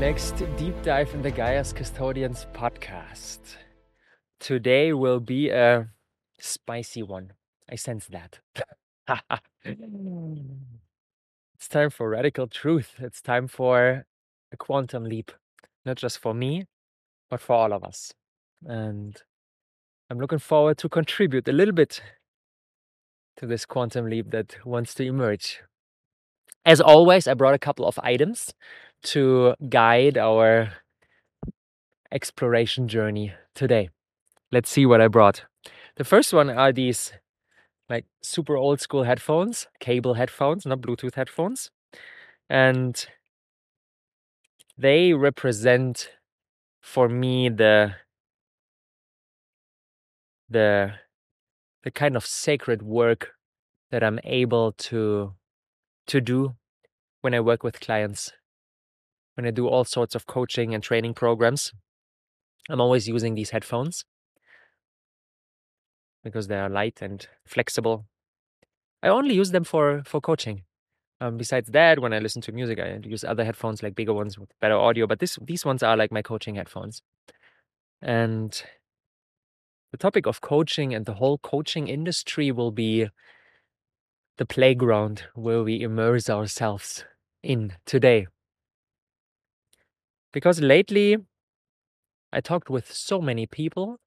next deep dive in the Gaia's Custodians podcast. Today will be a spicy one. I sense that. It's time for radical truth. It's time for a quantum leap, not just for me, but for all of us. And I'm looking forward to contribute a little bit to this quantum leap that wants to emerge. As always, I brought a couple of items to guide our exploration journey today. Let's see what I brought. The first one are these like super old school headphones, cable headphones, not Bluetooth headphones. And they represent for me the kind of sacred work that I'm able to do when I work with clients. When I do all sorts of coaching and training programs, I'm always using these headphones because they are light and flexible. I only use them for coaching. Besides that, when I listen to music, I use other headphones, like bigger ones with better audio. But these ones are like my coaching headphones. And the topic of coaching and the whole coaching industry will be the playground where we immerse ourselves in today. Because lately, I talked with so many people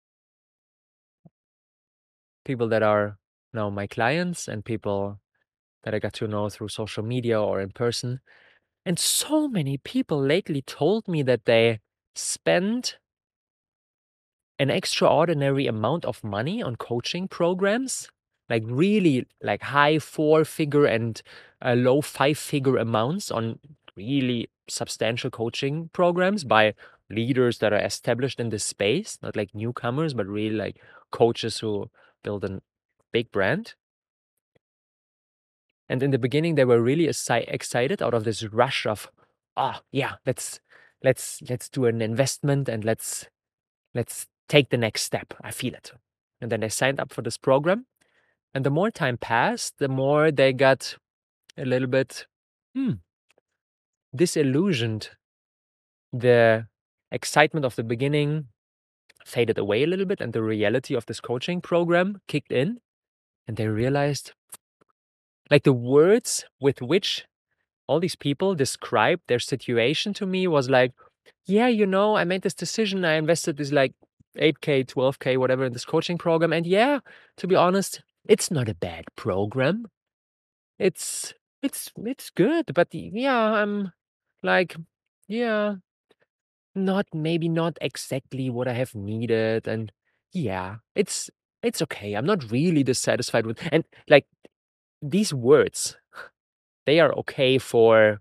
that are now my clients and people that I got to know through social media or in person. And so many people lately told me that they spend an extraordinary amount of money on coaching programs, like really like high 4-figure and low 5-figure amounts on really substantial coaching programs by leaders that are established in this space, not like newcomers, but really like coaches who build a big brand. And in the beginning, they were really excited out of this rush of, yeah, let's do an investment and let's take the next step. I feel it. And then they signed up for this program. And the more time passed, the more they got a little bit disillusioned. The excitement of the beginning faded away a little bit, and the reality of this coaching program kicked in. And they realized, like, the words with which all these people described their situation to me was like, yeah, I made this decision. I invested this like 8K, 12K, whatever in this coaching program. And yeah, to be honest, it's not a bad program. It's good, but yeah, I'm like, yeah, maybe not exactly what I have needed. And yeah, it's okay. I'm not really dissatisfied with, and like these words, they are okay for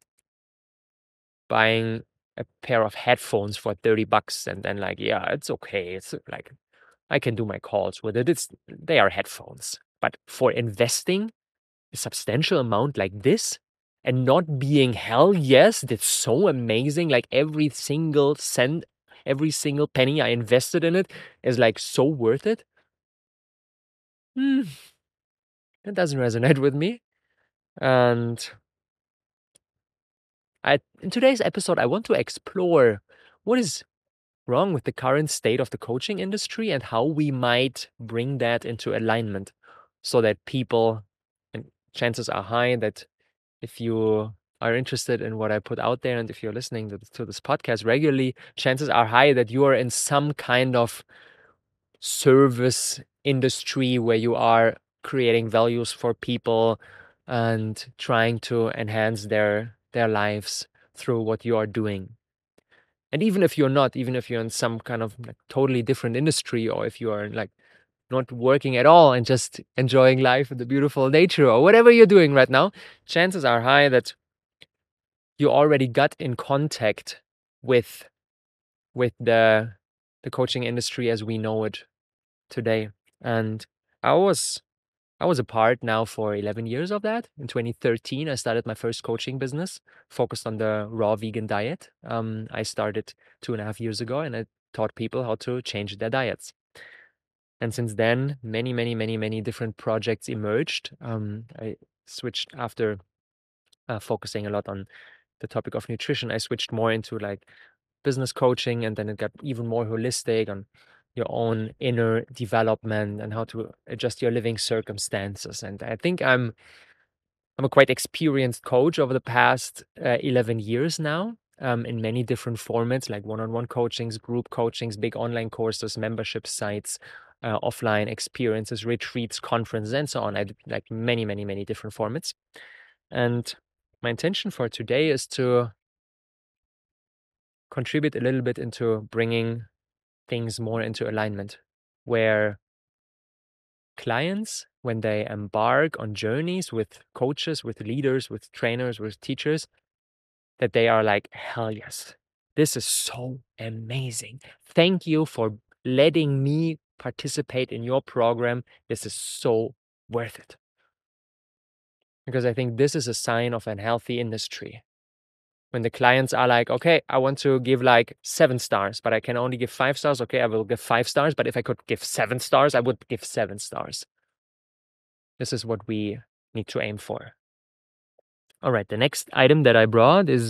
buying a pair of headphones for $30 and then like, yeah, it's okay. It's like I can do my calls with it. They are headphones. But for investing a substantial amount like this and not being hell yes, that's so amazing. Like every single cent, every single penny I invested in it is like so worth it. That doesn't resonate with me. And in today's episode, I want to explore what is wrong with the current state of the coaching industry and how we might bring that into alignment so that people, and chances are high that if you are interested in what I put out there and if you're listening to this podcast regularly, chances are high that you are in some kind of service industry where you are creating values for people and trying to enhance their lives through what you are doing. And even if you're not, even if you're in some kind of like totally different industry, or if you are like not working at all and just enjoying life and the beautiful nature, or whatever you're doing right now, chances are high that you already got in contact with the coaching industry as we know it today. And I was a part now for 11 years of that. In 2013, I started my first coaching business focused on the raw vegan diet. I started 2.5 years ago and I taught people how to change their diets. And since then, many, many, many, many different projects emerged. I switched after focusing a lot on the topic of nutrition, I switched more into like business coaching, and then it got even more holistic on your own inner development and how to adjust your living circumstances. And I think I'm a quite experienced coach over the past 11 years now, in many different formats, like one-on-one coachings, group coachings, big online courses, membership sites, offline experiences, retreats, conferences, and so on. I did like many, many, many different formats. And my intention for today is to contribute a little bit into bringing things more into alignment, where clients, when they embark on journeys with coaches, with leaders, with trainers, with teachers, that they are like, hell yes, this is so amazing. Thank you for letting me participate in your program. This is so worth it. Because I think this is a sign of a healthy industry. When the clients are like, okay, I want to give like 7 stars, but I can only give 5 stars. Okay, I will give 5 stars. But if I could give 7 stars, I would give 7 stars. This is what we need to aim for. All right, the next item that I brought is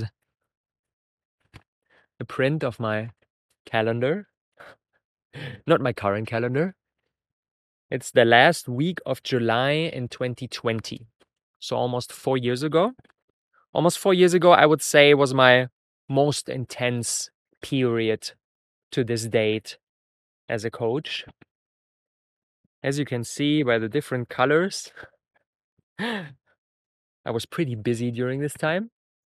a print of my calendar. Not my current calendar. It's the last week of July in 2020. So almost 4 years ago. Almost 4 years ago, I would say, was my most intense period to this date as a coach. As you can see by the different colors, I was pretty busy during this time.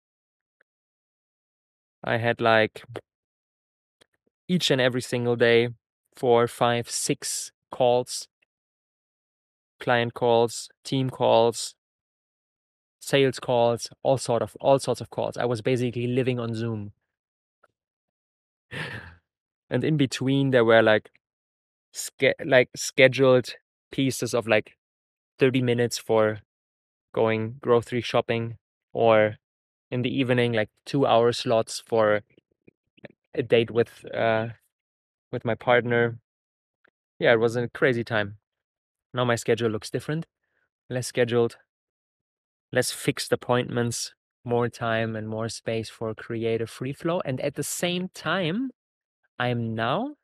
I had like each and every single day 4, 5, 6 calls, client calls, team calls, sales calls, all sorts of calls. I was basically living on Zoom. And in between there were like scheduled pieces of like 30 minutes for going grocery shopping, or in the evening like 2-hour slots for a date with my partner. Yeah, it was a crazy time. Now my schedule looks different, less scheduled, less fixed appointments, more time and more space for creative free flow. And at the same time, I'm now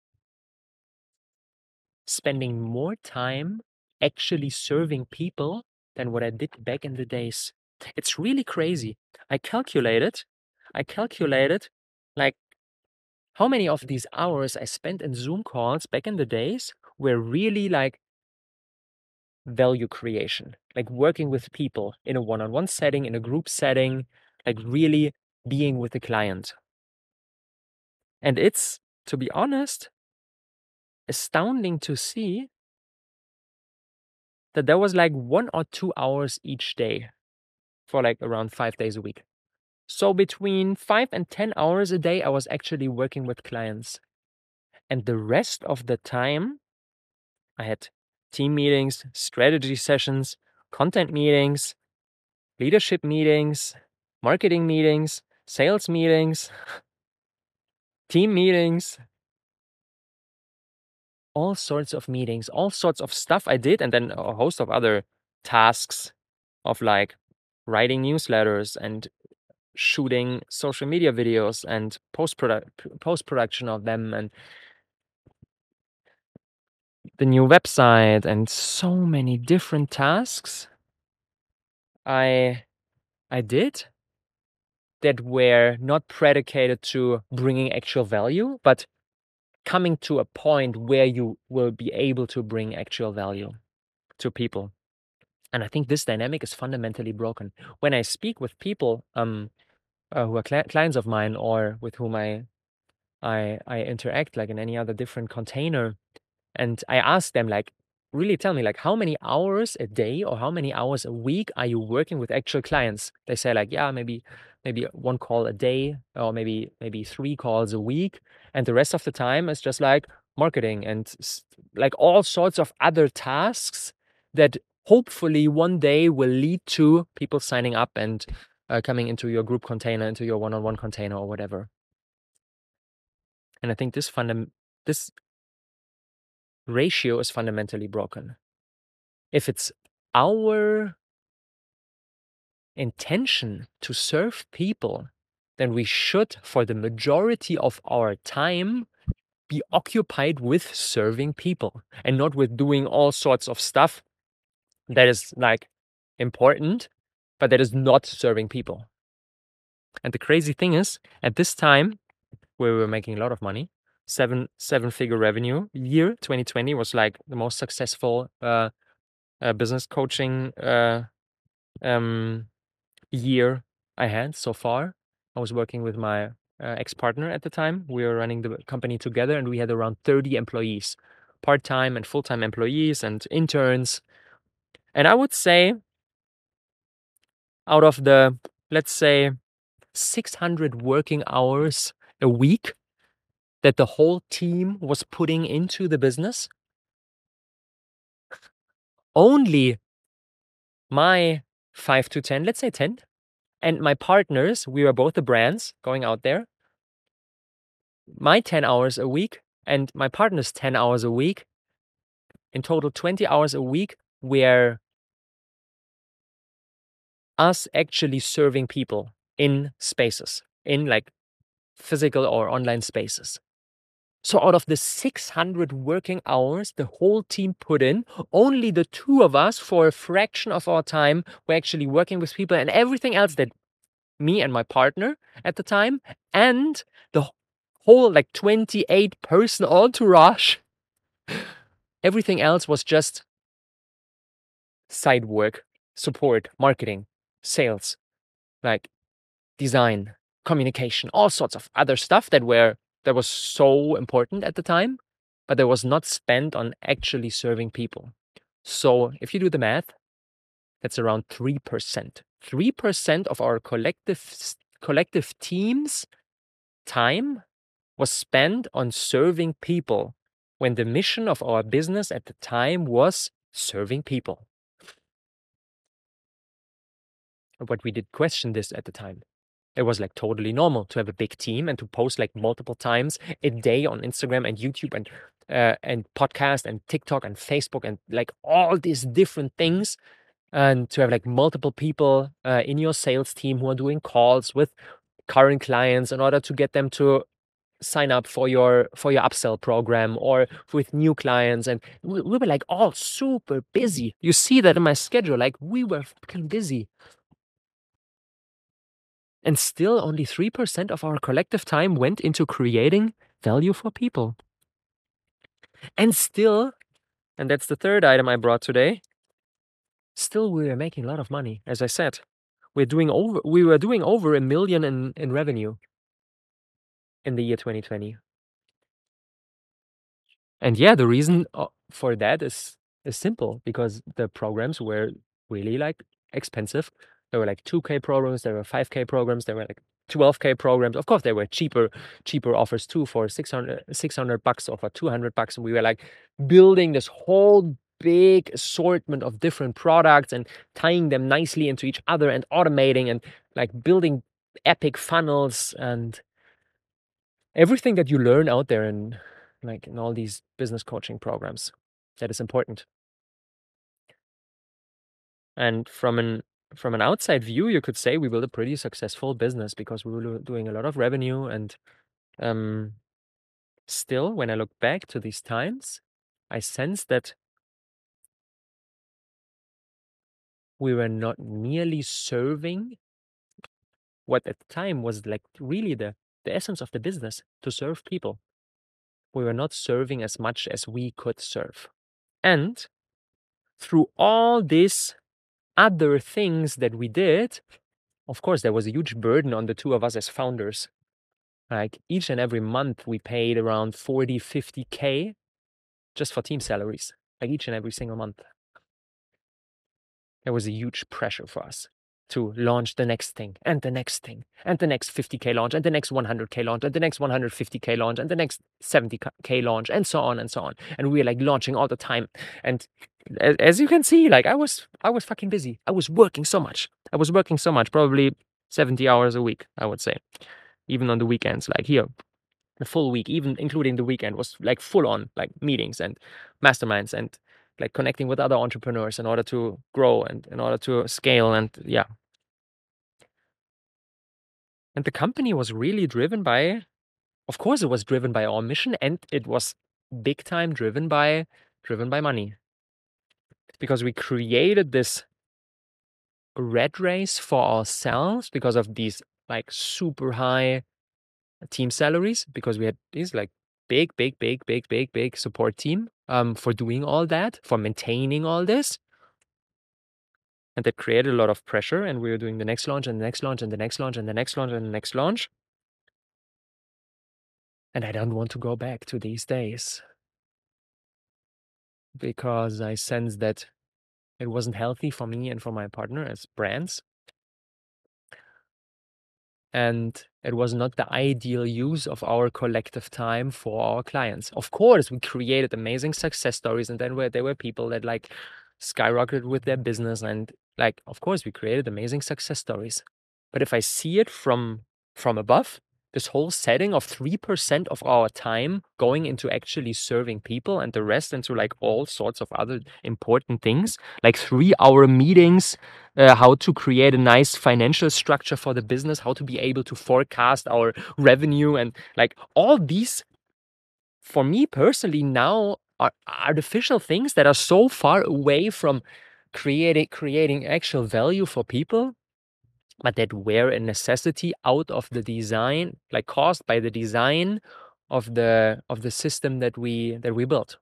spending more time actually serving people than what I did back in the days. It's really crazy. I calculated like how many of these hours I spent in Zoom calls back in the days were really like value creation, like working with people in a one-on-one setting, in a group setting, like really being with the client. And it's, to be honest, astounding to see that there was like 1 or 2 hours each day for like around 5 days a week. So between 5 and 10 hours a day, I was actually working with clients. And the rest of the time, I had team meetings, strategy sessions, content meetings, leadership meetings, marketing meetings, sales meetings, team meetings, all sorts of meetings, all sorts of stuff I did, and then a host of other tasks of like writing newsletters and shooting social media videos and post-production of them, and the new website, and so many different tasks I did that were not predicated to bringing actual value, but coming to a point where you will be able to bring actual value to people. And I think this dynamic is fundamentally broken. When I speak with people who are clients of mine, or with whom I interact like in any other different container, and I ask them like, really tell me like, how many hours a day or how many hours a week are you working with actual clients? They say like, yeah, maybe 1 call a day, or maybe 3 calls a week, and the rest of the time is just like marketing and like all sorts of other tasks that hopefully one day will lead to people signing up and coming into your group container, into your one-on-one container, or whatever. And I think this ratio is fundamentally broken. If it's our intention to serve people, then we should, for the majority of our time, be occupied with serving people and not with doing all sorts of stuff that is like important, but that is not serving people. And the crazy thing is, at this time, where we were making a lot of money, seven-figure revenue year, 2020 was like the most successful business coaching year I had so far. I was working with my ex-partner at the time. We were running the company together, and we had around 30 employees, part-time and full-time employees and interns. And I would say out of the, let's say, 600 working hours a week that the whole team was putting into the business, only my 5 to 10, let's say 10, and my partners, we were both the brands going out there, my 10 hours a week and my partner's 10 hours a week, in total 20 hours a week, were us actually serving people in spaces, in like physical or online spaces. So out of the 600 working hours the whole team put in, only the two of us, for a fraction of our time, were actually working with people, and everything else that me and my partner at the time and the whole like 28-person entourage, everything else was just side work, support, marketing, sales, like design, communication, all sorts of other stuff that was so important at the time, but that was not spent on actually serving people. So if you do the math, that's around 3%. 3% of our collective team's time was spent on serving people, when the mission of our business at the time was serving people. But we did question this at the time. It was like totally normal to have a big team and to post like multiple times a day on Instagram and YouTube and podcast and TikTok and Facebook and like all these different things, and to have like multiple people in your sales team who are doing calls with current clients in order to get them to sign up for your upsell program, or with new clients. And we were like all super busy. You see that in my schedule, like we were fucking busy. And still only 3% of our collective time went into creating value for people. And still, and that's the third item I brought today, still we were making a lot of money. As I said, we were doing over $1 million in revenue in the year 2020. And yeah, the reason for that is simple, because the programs were really like expensive. There were like 2K programs, there were 5K programs, there were like 12K programs. Of course, there were cheaper offers too, for $600 or for $200. And we were like building this whole big assortment of different products and tying them nicely into each other and automating and like building epic funnels and everything that you learn out there in all these business coaching programs that is important. And from an outside view, you could say we built a pretty successful business because we were doing a lot of revenue. And still, when I look back to these times, I sense that we were not nearly serving what at the time was like really the essence of the business, to serve people. We were not serving as much as we could serve. And through all this other things that we did, of course, there was a huge burden on the two of us as founders. Like each and every month, we paid around 40, 50K just for team salaries, like each and every single month. There was a huge pressure for us to launch the next thing and the next thing and the next 50K launch and the next 100K launch and the next 150K launch and the next 70K launch and so on and so on. And we were like launching all the time. And as you can see, like I was fucking busy. I was working so much. Probably 70 hours a week, I would say. Even on the weekends, like here, the full week, even including the weekend, was like full on like meetings and masterminds and like connecting with other entrepreneurs in order to grow and in order to scale. And yeah, And the company was really driven by, of course, it was driven by our mission, and it was big time driven by money. Because we created this rat race for ourselves because of these like super high team salaries, because we had these like big support team for doing all that, for maintaining all this. And that created a lot of pressure, and we were doing the next launch and the next launch and the next launch and the next launch and the next launch. And I don't want to go back to these days because I sense that it wasn't healthy for me and for my partner as brands. And it was not the ideal use of our collective time for our clients. Of course, we created amazing success stories, and then there were people that like skyrocketed with their business, and like, of course, we created amazing success stories. But if I see it from above, this whole setting of 3% of our time going into actually serving people and the rest into like all sorts of other important things, like 3-hour meetings, how to create a nice financial structure for the business, how to be able to forecast our revenue, and like all these, for me personally, now are artificial things that are so far away from creating actual value for people, but that were a necessity out of the design, like caused by the design of the system that we built.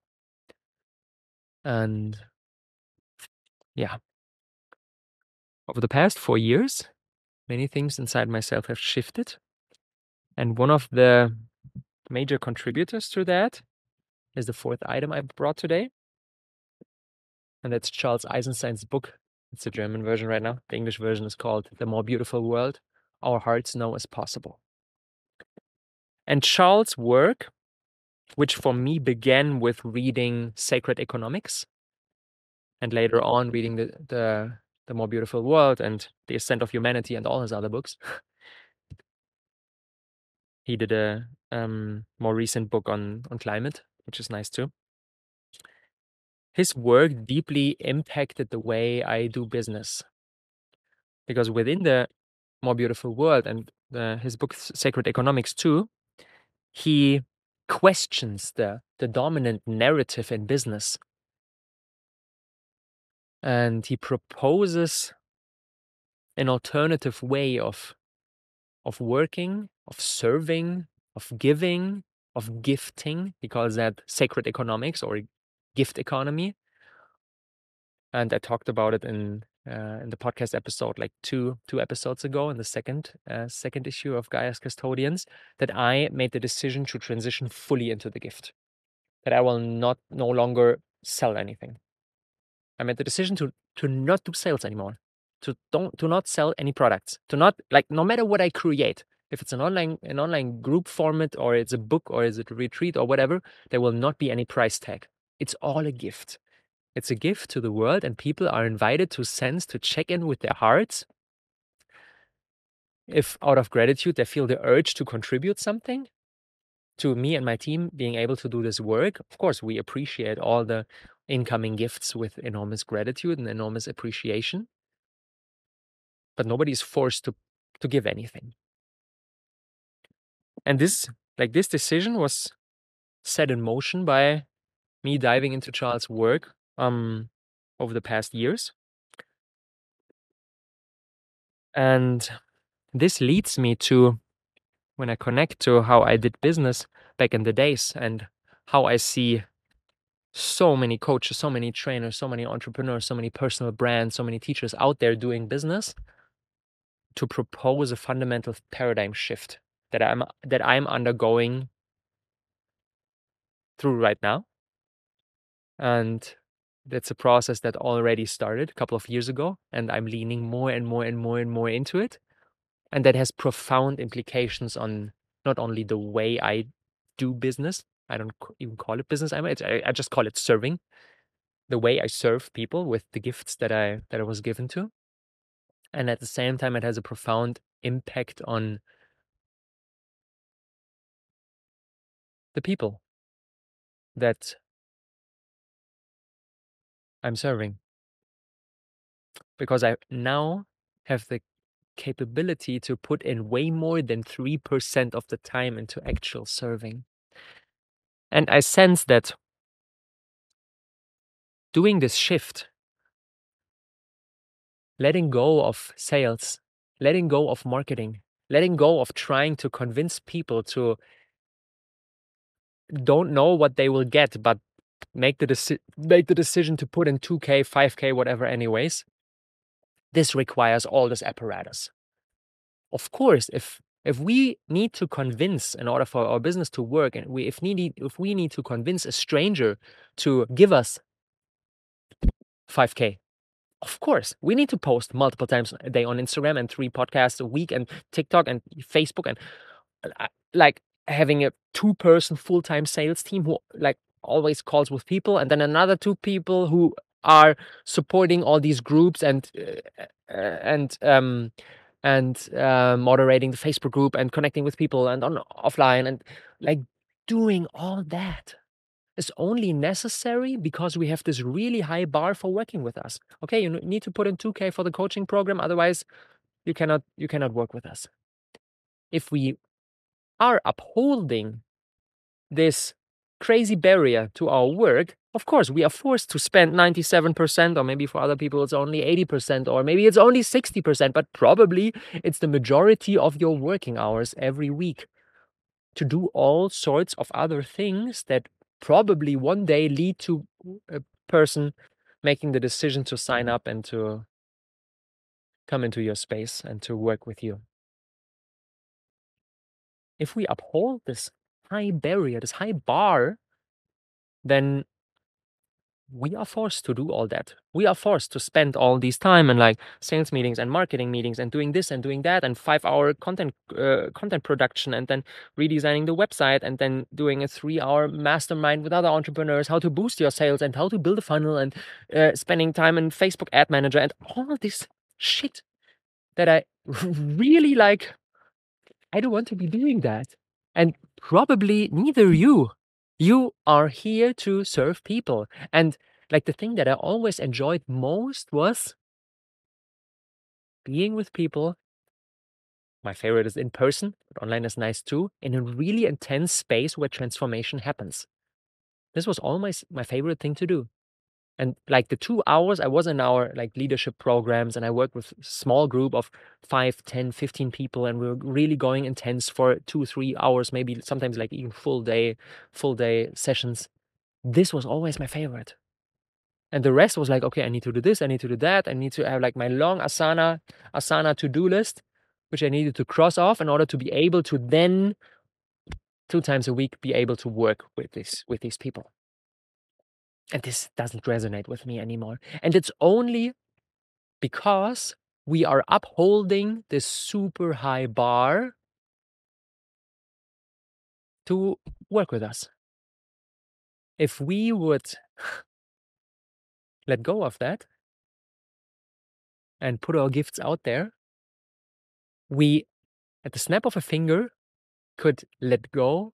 And yeah, over the past 4 years, many things inside myself have shifted. And one of the major contributors to that is the fourth item I brought today. And that's Charles Eisenstein's book. It's the German version right now. The English version is called The More Beautiful World Our Hearts Know Is Possible. And Charles' work, which for me began with reading Sacred Economics, and later on reading the More Beautiful World and The Ascent of Humanity and all his other books. He did a more recent book on climate, which is nice too. His work deeply impacted the way I do business, because within the More Beautiful World and his book Sacred Economics too, he questions the dominant narrative in business, and he proposes an alternative way of working, of serving, of giving, of gifting. He calls that sacred economics or gift economy. And I talked about it in the podcast episode like two episodes ago, in the second issue of Gaia's Custodians, that I made the decision to transition fully into the gift. That I will no longer sell anything. I made the decision to not do sales anymore. To not sell any products. To not, like, no matter what I create, if it's an online group format, or it's a book, or is it a retreat, or whatever, there will not be any price tag. It's all a gift. It's a gift to the world, and people are invited to sense, to check in with their hearts. If out of gratitude they feel the urge to contribute something to me and my team being able to do this work, of course, we appreciate all the incoming gifts with enormous gratitude and enormous appreciation. But nobody is forced to give anything. And this decision was set in motion by me diving into Charles' work over the past years. And this leads me to, when I connect to how I did business back in the days, and how I see so many coaches, so many trainers, so many entrepreneurs, so many personal brands, so many teachers out there doing business, to propose a fundamental paradigm shift that I'm undergoing through right now. And that's a process that already started a couple of years ago, and I'm leaning more and more and more and more into it. And that has profound implications on not only the way I do business. I don't even call it business. I just call it serving. The way I serve people with the gifts that I was given to. And at the same time, it has a profound impact on the people that I'm serving. Because I now have the capability to put in way more than 3% of the time into actual serving. And I sense that doing this shift, letting go of sales, letting go of marketing, letting go of trying to convince people to don't know what they will get, but make the decision to put in 2K, 5K, whatever anyways. This requires all this apparatus. Of course, if we need to convince in order for our business to work, and if we need to convince a stranger to give us 5K, of course, we need to post multiple times a day on Instagram and 3 podcasts a week and TikTok and Facebook and like having a 2-person full-time sales team who like always calls with people, and then another 2 people who are supporting all these groups and moderating the Facebook group and connecting with people and on offline, and like doing all that is only necessary because we have this really high bar for working with us. Okay, you need to put in 2K for the coaching program, otherwise you cannot work with us. If we are upholding this crazy barrier to our work, of course, we are forced to spend 97%, or maybe for other people it's only 80%, or maybe it's only 60%, but probably it's the majority of your working hours every week to do all sorts of other things that probably one day lead to a person making the decision to sign up and to come into your space and to work with you. If we uphold this high barrier, this high bar, then we are forced to do all that. We are forced to spend all this time and like sales meetings and marketing meetings and doing this and doing that and 5-hour content production and then redesigning the website and then doing a 3-hour mastermind with other entrepreneurs, how to boost your sales and how to build a funnel and spending time in Facebook Ad Manager and all this shit that I really like. I don't want to be doing that. And probably neither you. You are here to serve people. And like the thing that I always enjoyed most was being with people. My favorite is in person, but online is nice too, in a really intense space where transformation happens. This was always my favorite thing to do. And like the 2 hours I was in our like leadership programs, and I worked with a small group of 5, 10, 15 people, and we were really going intense for 2, 3 hours, maybe sometimes like even full day sessions. This was always my favorite. And the rest was like, okay, I need to do this, I need to do that, I need to have like my long Asana to-do list, which I needed to cross off in order to be able to then 2 times a week be able to work with these people. And this doesn't resonate with me anymore. And it's only because we are upholding this super high bar to work with us. If we would let go of that and put our gifts out there, we, at the snap of a finger, could let go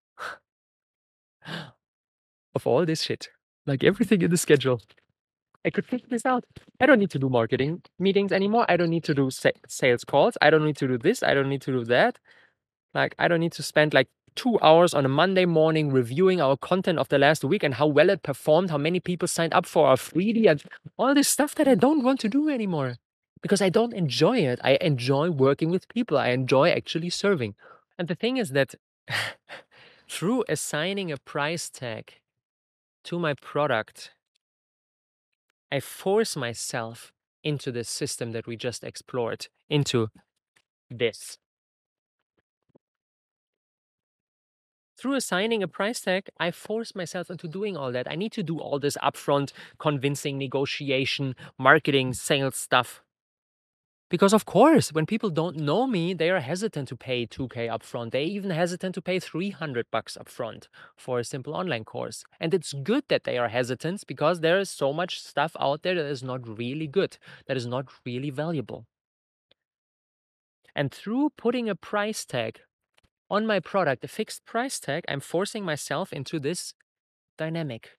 of all this shit. Like everything in the schedule. I could figure this out. I don't need to do marketing meetings anymore. I don't need to do sales calls. I don't need to do this. I don't need to do that. Like, I don't need to spend like 2 hours on a Monday morning reviewing our content of the last week and how well it performed, how many people signed up for our freebie, and all this stuff that I don't want to do anymore because I don't enjoy it. I enjoy working with people. I enjoy actually serving. And the thing is that through assigning a price tag to my product, I force myself into this system that we just explored, into this. Through assigning a price tag, I force myself into doing all that. I need to do all this upfront convincing, negotiation, marketing, sales stuff. Because of course, when people don't know me, they are hesitant to pay 2K upfront. They even hesitant to pay $300 upfront for a simple online course. And it's good that they are hesitant because there is so much stuff out there that is not really good, that is not really valuable. And through putting a price tag on my product, a fixed price tag, I'm forcing myself into this dynamic.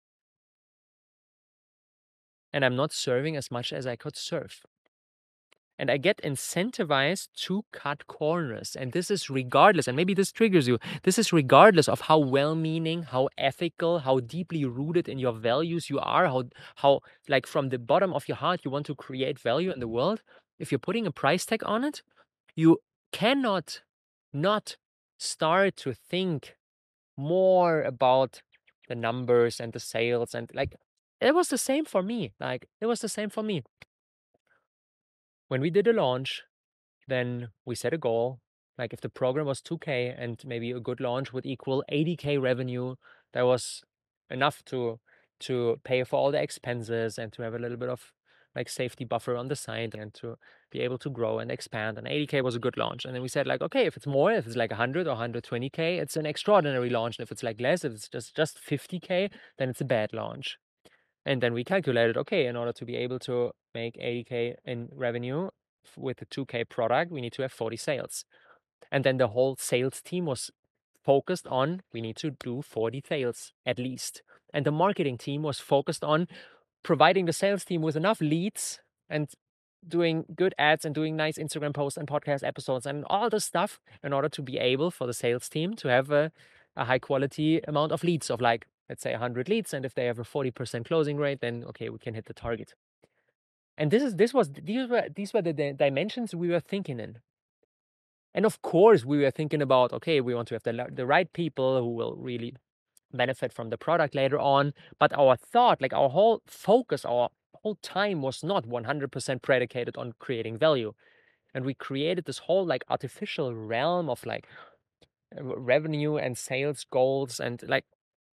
And I'm not serving as much as I could serve. And I get incentivized to cut corners. And this is regardless, and maybe this triggers you, this is regardless of how well-meaning, how ethical, how deeply rooted in your values you are, how like from the bottom of your heart you want to create value in the world. If you're putting a price tag on it, you cannot not start to think more about the numbers and the sales. And like it was the same for me. Like it was the same for me. When we did a launch, then we set a goal. Like if the program was 2K and maybe a good launch would equal 80K revenue, that was enough to pay for all the expenses and to have a little bit of like safety buffer on the side and to be able to grow and expand. And 80K was a good launch. And then we said like, okay, if it's more, if it's like 100 or 120K, it's an extraordinary launch. And if it's like less, if it's just 50K, then it's a bad launch. And then we calculated, okay, in order to be able to make 80K in revenue with a 2K product, we need to have 40 sales. And then the whole sales team was focused on, we need to do 40 sales at least. And the marketing team was focused on providing the sales team with enough leads and doing good ads and doing nice Instagram posts and podcast episodes and all the stuff in order to be able for the sales team to have a high quality amount of leads of like, let's say 100 leads. And if they have a 40% closing rate, then okay, we can hit the target. And these were the dimensions we were thinking in. And of course, we were thinking about, okay, we want to have the right people who will really benefit from the product later on. But our thought, like our whole focus, our whole time was not 100% predicated on creating value. And we created this whole like artificial realm of like revenue and sales goals. And like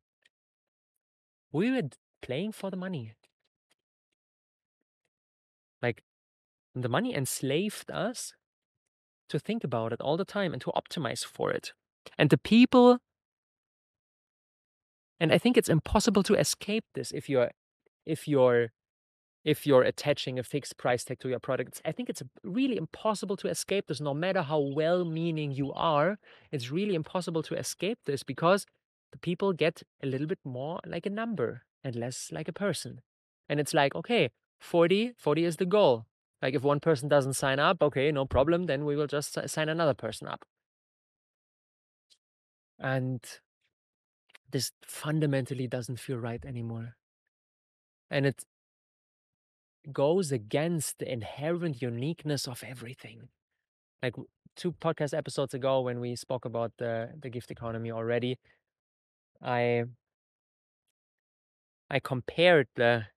we were playing for the money. Like the money enslaved us to think about it all the time and to optimize for it. And the people, and I think it's impossible to escape this if you're attaching a fixed price tag to your products. I think it's really impossible to escape this, no matter how well-meaning you are. It's really impossible to escape this because the people get a little bit more like a number and less like a person. And it's like, okay, 40 is the goal. Like if one person doesn't sign up, okay, no problem, then we will just sign another person up. And this fundamentally doesn't feel right anymore. And it goes against the inherent uniqueness of everything. Like 2 podcast episodes ago, when we spoke about the gift economy already, I compared the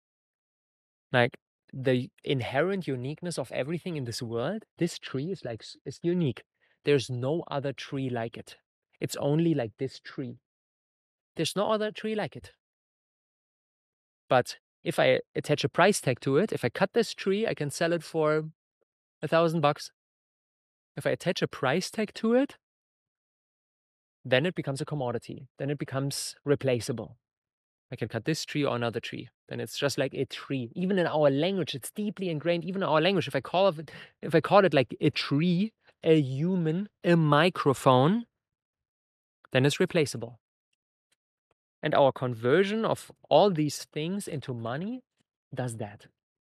inherent uniqueness of everything in this world. This tree is like is unique. There's no other tree like it. It's only like this tree. There's no other tree like it. But if I attach a price tag to it, if I cut this tree, I can sell it for $1,000. If I attach a price tag to it, then it becomes a commodity. Then it becomes replaceable. I can cut this tree or another tree. Then it's just like a tree. Even in our language, it's deeply ingrained. Even in our language, if I call it like a tree, a human, a microphone, then it's replaceable. And our conversion of all these things into money does that.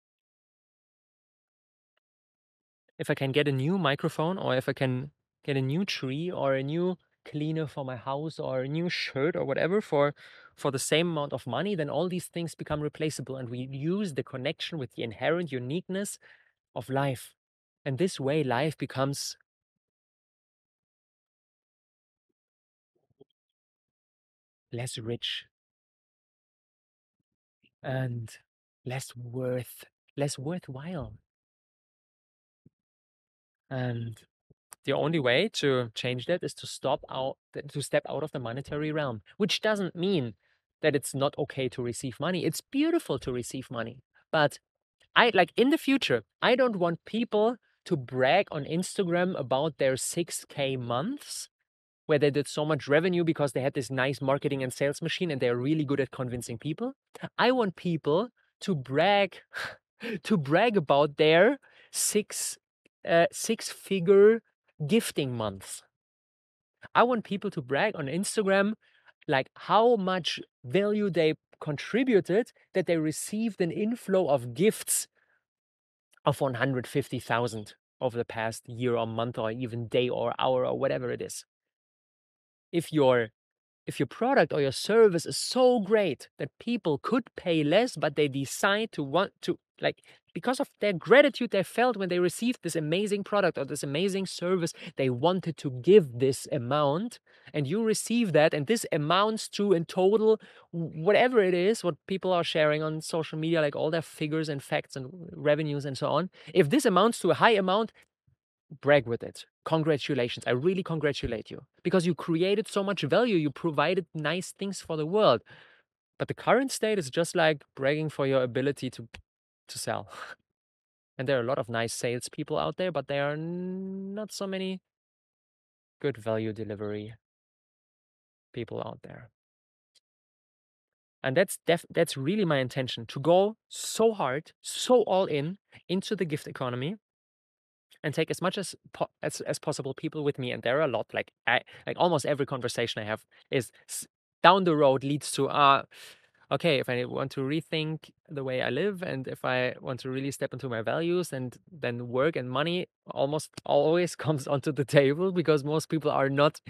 If I can get a new microphone, or if I can get a new tree, or a new cleaner for my house, or a new shirt, or whatever for the same amount of money, then all these things become replaceable, and we use the connection with the inherent uniqueness of life. And this way, life becomes less rich and less worthwhile. And the only way to change that is to step out of the monetary realm, which doesn't mean that it's not okay to receive money. It's beautiful to receive money. But in the future, I don't want people to brag on Instagram about their 6K months where they did so much revenue because they had this nice marketing and sales machine and they're really good at convincing people. I want people to brag about their six-figure gifting months. I want people to brag on Instagram like how much value they contributed, that they received an inflow of gifts of 150,000 over the past year or month or even day or hour or whatever it is. If your product or your service is so great that people could pay less, but they decide to want to, like, because of their gratitude they felt when they received this amazing product or this amazing service, they wanted to give this amount, and you receive that, and this amounts to, in total, whatever it is, what people are sharing on social media, like all their figures and facts and revenues and so on. If this amounts to a high amount, brag with it. Congratulations. I really congratulate you because you created so much value. You provided nice things for the world. But the current state is just like bragging for your ability to sell. And there are a lot of nice salespeople out there, but there are not so many good value delivery people out there. And that's really my intention, to go so hard, so all in into the gift economy, and take as much as possible people with me. And there are a lot. Like almost every conversation I have is down the road leads to okay, if I want to rethink the way I live, and if I want to really step into my values, and then work and money almost always comes onto the table, because most people are not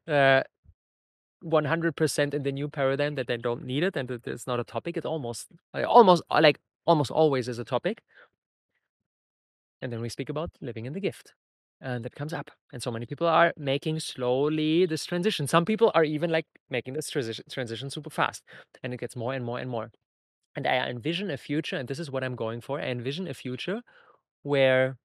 100% in the new paradigm, that they don't need it and that it's not a topic. It's almost always is a topic. And then we speak about living in the gift. And that comes up. And so many people are making slowly this transition. Some people are even like making this transition super fast. And it gets more and more and more. And I envision a future, and this is what I'm going for. I envision a future where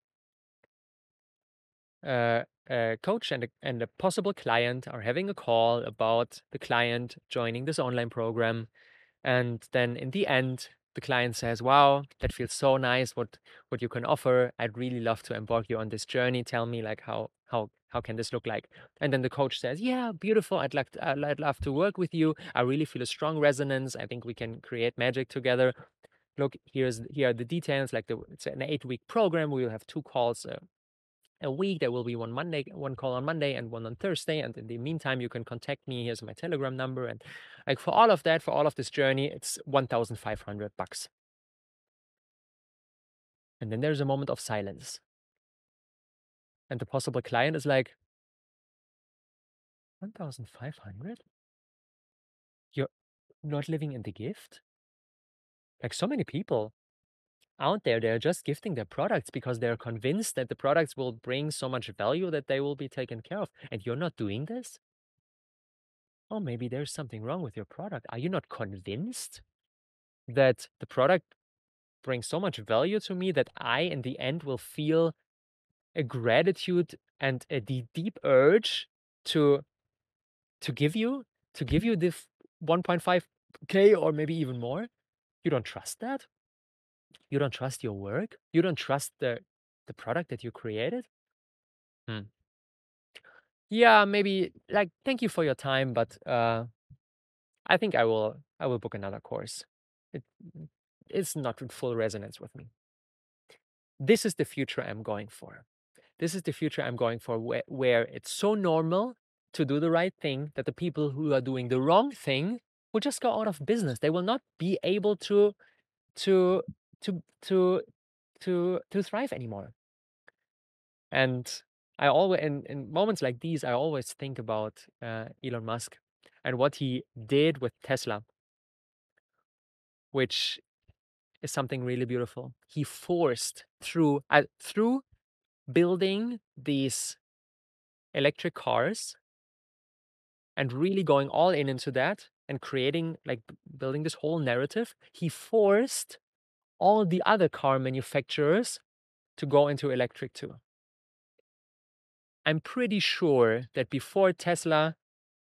a coach and a possible client are having a call about the client joining this online program. And then in the end, the client says, wow, that feels so nice, what you can offer. I'd really love to embark you on this journey. Tell me, like, how can this look like? And then the coach says, yeah, beautiful. I'd love to work with you. I really feel a strong resonance. I think we can create magic together. Look, here are the details. Like, it's an 8-week program. We will have 2 calls a week. There will be one call on Monday and one on Thursday. And in the meantime, you can contact me. Here's my Telegram number. And like, for all of this journey, it's $1,500. And then there's a moment of silence. And the possible client is like, 1,500? You're not living in the gift? Like, so many people out there, they're just gifting their products because they're convinced that the products will bring so much value that they will be taken care of. And you're not doing this? Oh, maybe there's something wrong with your product. Are you not convinced that the product brings so much value to me that I, in the end, will feel a gratitude and a deep urge to give you the 1.5K or maybe even more? You don't trust that? You don't trust your work? You don't trust the product that you created? Hmm. Yeah, maybe, like, thank you for your time, but I think I will book another course. It it's not in full resonance with me. This is the future I'm going for. This is the future I'm going for, where it's so normal to do the right thing that the people who are doing the wrong thing will just go out of business. They will not be able to to to to to thrive anymore. And I always, in moments like these, I always think about Elon Musk and what he did with Tesla, which is something really beautiful. He forced through building these electric cars and really going all in into that and creating, like, building this whole narrative. He forced all the other car manufacturers to go into electric too. I'm pretty sure that before Tesla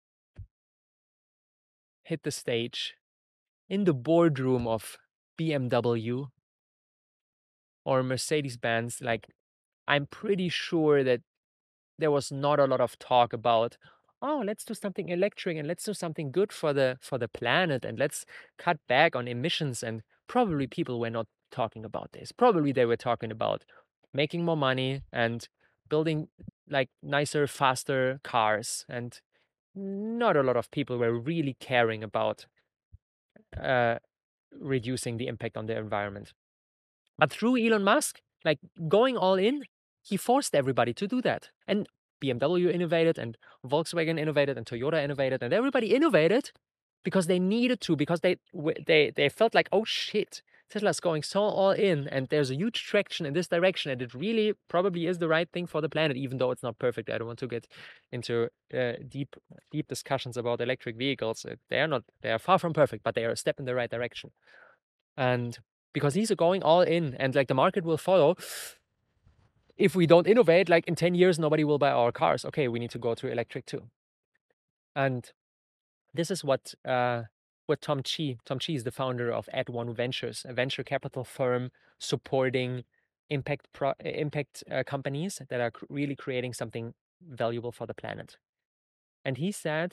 hit the stage, in the boardroom of BMW or Mercedes-Benz, like, I'm pretty sure that there was not a lot of talk about, oh, let's do something electric and let's do something good for the planet and let's cut back on emissions. And probably people were not talking about this. Probably they were talking about making more money and building, like, nicer, faster cars. And not a lot of people were really caring about reducing the impact on the environment. But through Elon Musk, like going all in, he forced everybody to do that. And BMW innovated, and Volkswagen innovated, and Toyota innovated, and everybody innovated because they needed to, because they felt like, oh shit, Tesla's going so all in, and there's a huge traction in this direction, and it really probably is the right thing for the planet, even though it's not perfect. I don't want to get into deep discussions about electric vehicles. They are far from perfect, but they are a step in the right direction. And because these are going all in, and like the market will follow. If we don't innovate, like in 10 years, nobody will buy our cars. Okay, we need to go to electric too. And this is what Tom Chi is the founder of Ad1 Ventures, a venture capital firm supporting impact companies that are really creating something valuable for the planet. And he said,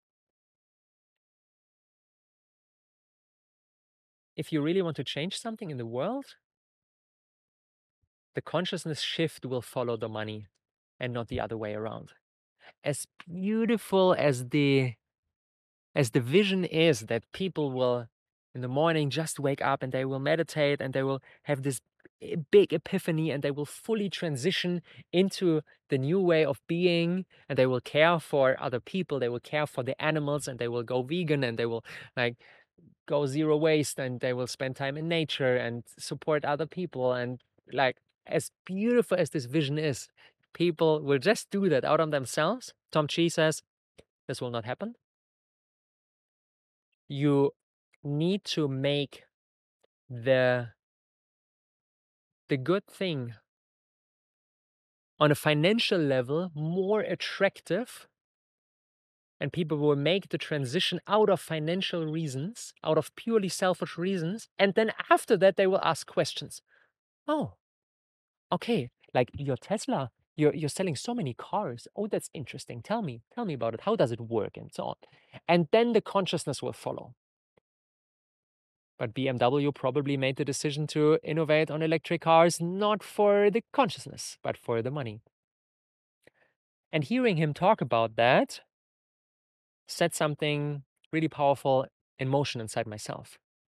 if you really want to change something in the world, the consciousness shift will follow the money and not the other way around. As beautiful as the vision is that people will in the morning just wake up and they will meditate and they will have this big epiphany and they will fully transition into the new way of being, and they will care for other people, they will care for the animals, and they will go vegan, and they will like go zero waste, and they will spend time in nature and support other people. And like, as beautiful as this vision is, people will just do that out of themselves. Tom Chi says this will not happen. You need to make the good thing on a financial level more attractive, and people will make the transition out of financial reasons, out of purely selfish reasons, and then after that they will ask questions. Oh, okay, like your Tesla, you're selling so many cars. Oh, that's interesting. Tell me about it. How does it work, and so on. And then the consciousness will follow. But BMW probably made the decision to innovate on electric cars, not for the consciousness, but for the money. And hearing him talk about that set something really powerful in motion inside myself.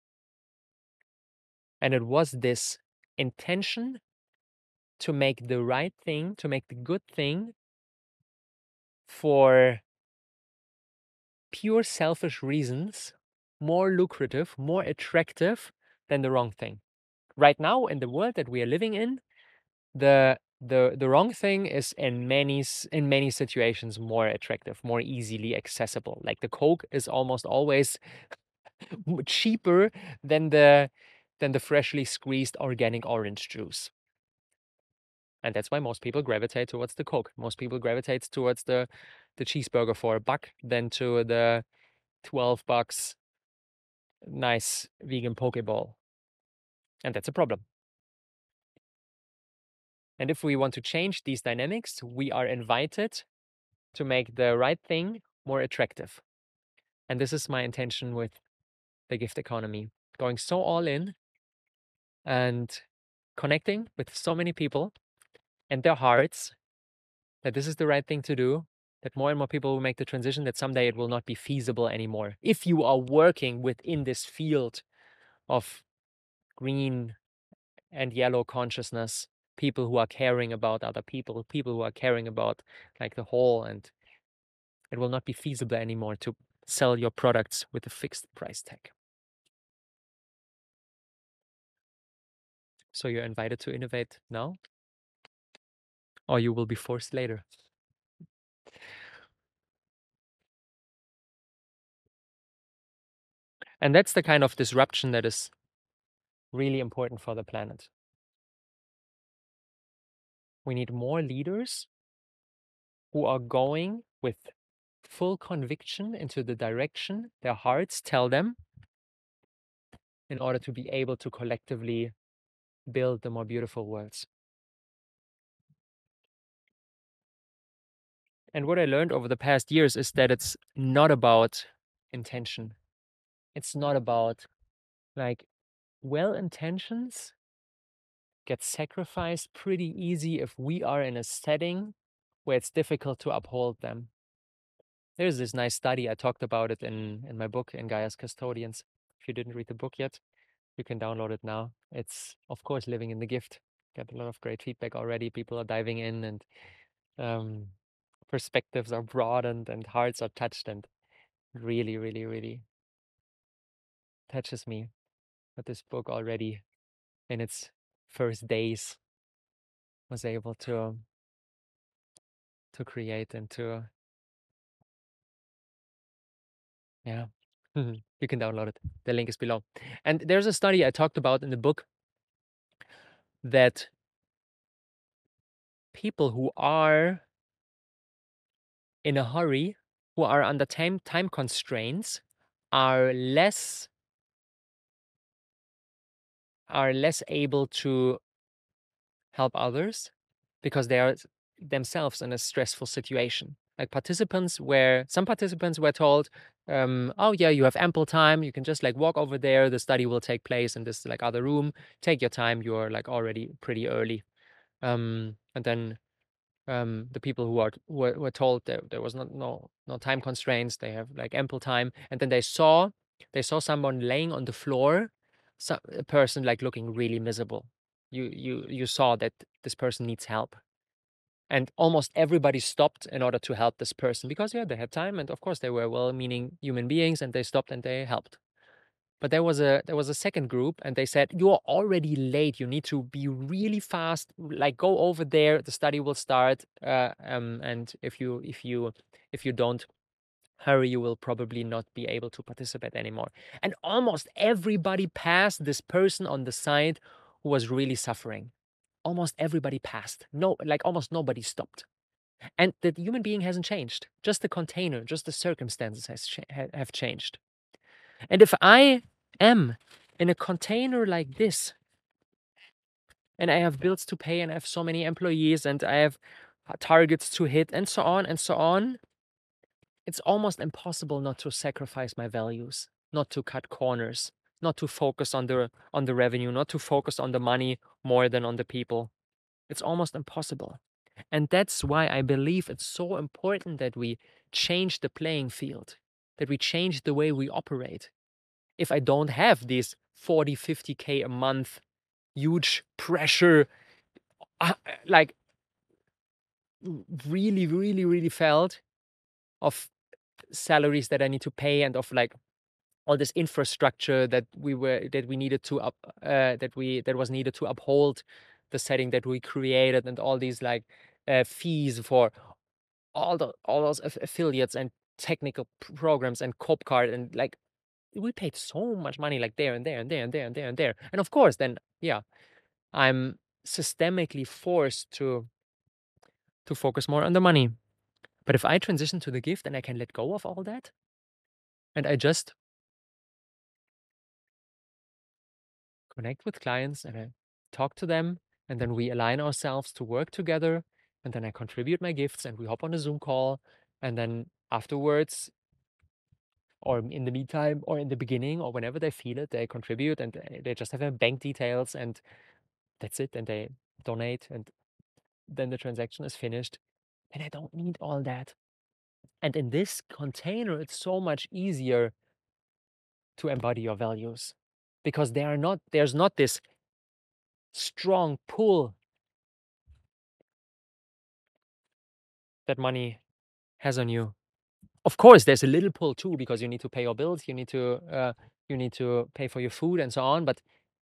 And it was this intention to make the right thing, to make the good thing for pure selfish reasons more lucrative, more attractive than the wrong thing. Right now, in the world that we are living in, the wrong thing is in many situations more attractive, more easily accessible. Like the Coke is almost always cheaper than the freshly squeezed organic orange juice. And that's why most people gravitate towards the Coke. Most people gravitate towards the cheeseburger for $1 than to the $12 nice vegan poke bowl. And that's a problem. And if we want to change these dynamics, we are invited to make the right thing more attractive. And this is my intention with the gift economy, going so all in and connecting with so many people and their hearts that this is the right thing to do, that more and more people will make the transition, that someday it will not be feasible anymore. If you are working within this field of green and yellow consciousness, people who are caring about other people, people who are caring about like the whole, and it will not be feasible anymore to sell your products with a fixed price tag. So you're invited to innovate now, or you will be forced later. And that's the kind of disruption that is really important for the planet. We need more leaders who are going with full conviction into the direction their hearts tell them, in order to be able to collectively build the more beautiful worlds. And what I learned over the past years is that it's not about intention. It's not about like well intentions get sacrificed pretty easy if we are in a setting where it's difficult to uphold them. There's this nice study, I talked about it in my book, In Gaia's Custodians. If you didn't read the book yet, you can download it now. It's, of course, Living in the Gift. Get a lot of great feedback already. People are diving in, and um, perspectives are broadened, and hearts are touched, and really, really, really touches me that this book already in its first days was able to create and to yeah. You can download it. The link is below. And there's a study I talked about in the book that people who are in a hurry, who are under time constraints, are less able to help others because they are themselves in a stressful situation. Like some participants were told, oh yeah, you have ample time, you can just like walk over there, the study will take place in this like other room, take your time, you're like already pretty early. And then the people were told that there was no time constraints, they have like ample time, and then they saw someone laying on the floor, a person like looking really miserable. You saw that this person needs help, and almost everybody stopped in order to help this person because yeah, they had time, and of course they were well-meaning human beings, and they stopped and they helped. But there was a second group, and they said, "You're already late. You need to be really fast. Like go over there. The study will start. And if you don't hurry, you will probably not be able to participate anymore." And almost everybody passed this person on the side who was really suffering. Almost everybody passed. No, like almost nobody stopped. And the human being hasn't changed. Just the container, just the circumstances have changed. And if I am in a container like this, and I have bills to pay, and I have so many employees, and I have targets to hit, and so on, it's almost impossible not to sacrifice my values, not to cut corners, not to focus on the revenue, not to focus on the money more than on the people. It's almost impossible. And that's why I believe it's so important that we change the playing field, that we change the way we operate. If I don't have these 40, 50K a month, huge pressure, like really, really, really felt of salaries that I need to pay, and of like all this infrastructure that we needed to that was needed to uphold the setting that we created, and all these like fees for all those affiliates and technical programs and Copcard, and like we paid so much money like there and there and there and there and there and there. And of course, then yeah, I'm systemically forced to focus more on the money. But if I transition to the gift and I can let go of all that, and I just connect with clients and I talk to them, and then we align ourselves to work together, and then I contribute my gifts and we hop on a Zoom call, and then afterwards, or in the meantime, or in the beginning, or whenever they feel it, they contribute, and they just have their bank details, and that's it, and they donate, and then the transaction is finished. And I don't need all that. And in this container, it's so much easier to embody your values, because there's not this strong pull that money has on you. Of course, there's a little pull too, because you need to pay your bills, you need to pay for your food and so on, but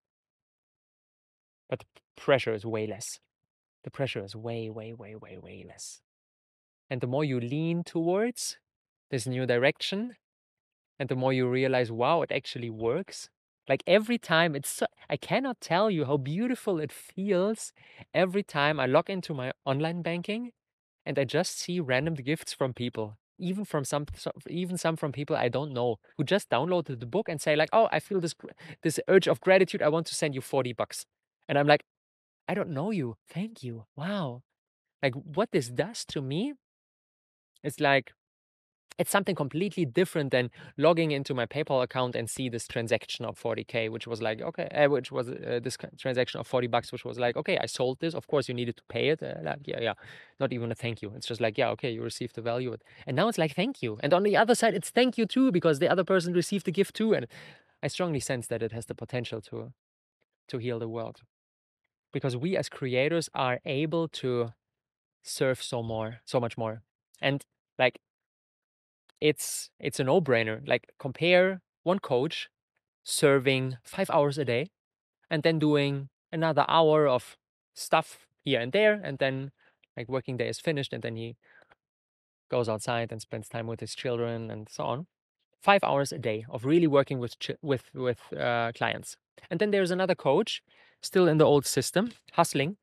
the pressure is way less. The pressure is way, way, way, way, way less. And the more you lean towards this new direction, and the more you realize, wow, it actually works. Like every time, I cannot tell you how beautiful it feels every time I log into my online banking and I just see random gifts from people, even some from people I don't know, who just downloaded the book and say like, oh, I feel this urge of gratitude, I want to send you $40. And I'm like, I don't know you, thank you, wow. Like what this does to me, it's like it's something completely different than logging into my PayPal account and see this transaction of 40K, which was like, okay, which was this transaction of $40, which was like, okay, I sold this. Of course, you needed to pay it. Like, yeah, yeah. Not even a thank you. It's just like, yeah, okay, you received the value. And now it's like, thank you. And on the other side, it's thank you too, because the other person received the gift too. And I strongly sense that it has the potential to heal the world. because we as creators are able to serve so much more. And like it's a no-brainer. Like compare one coach serving 5 hours a day and then doing another hour of stuff here and there, and then like working day is finished and then he goes outside and spends time with his children and so on. 5 hours a day of really working with clients. And then there's another coach still in the old system, hustling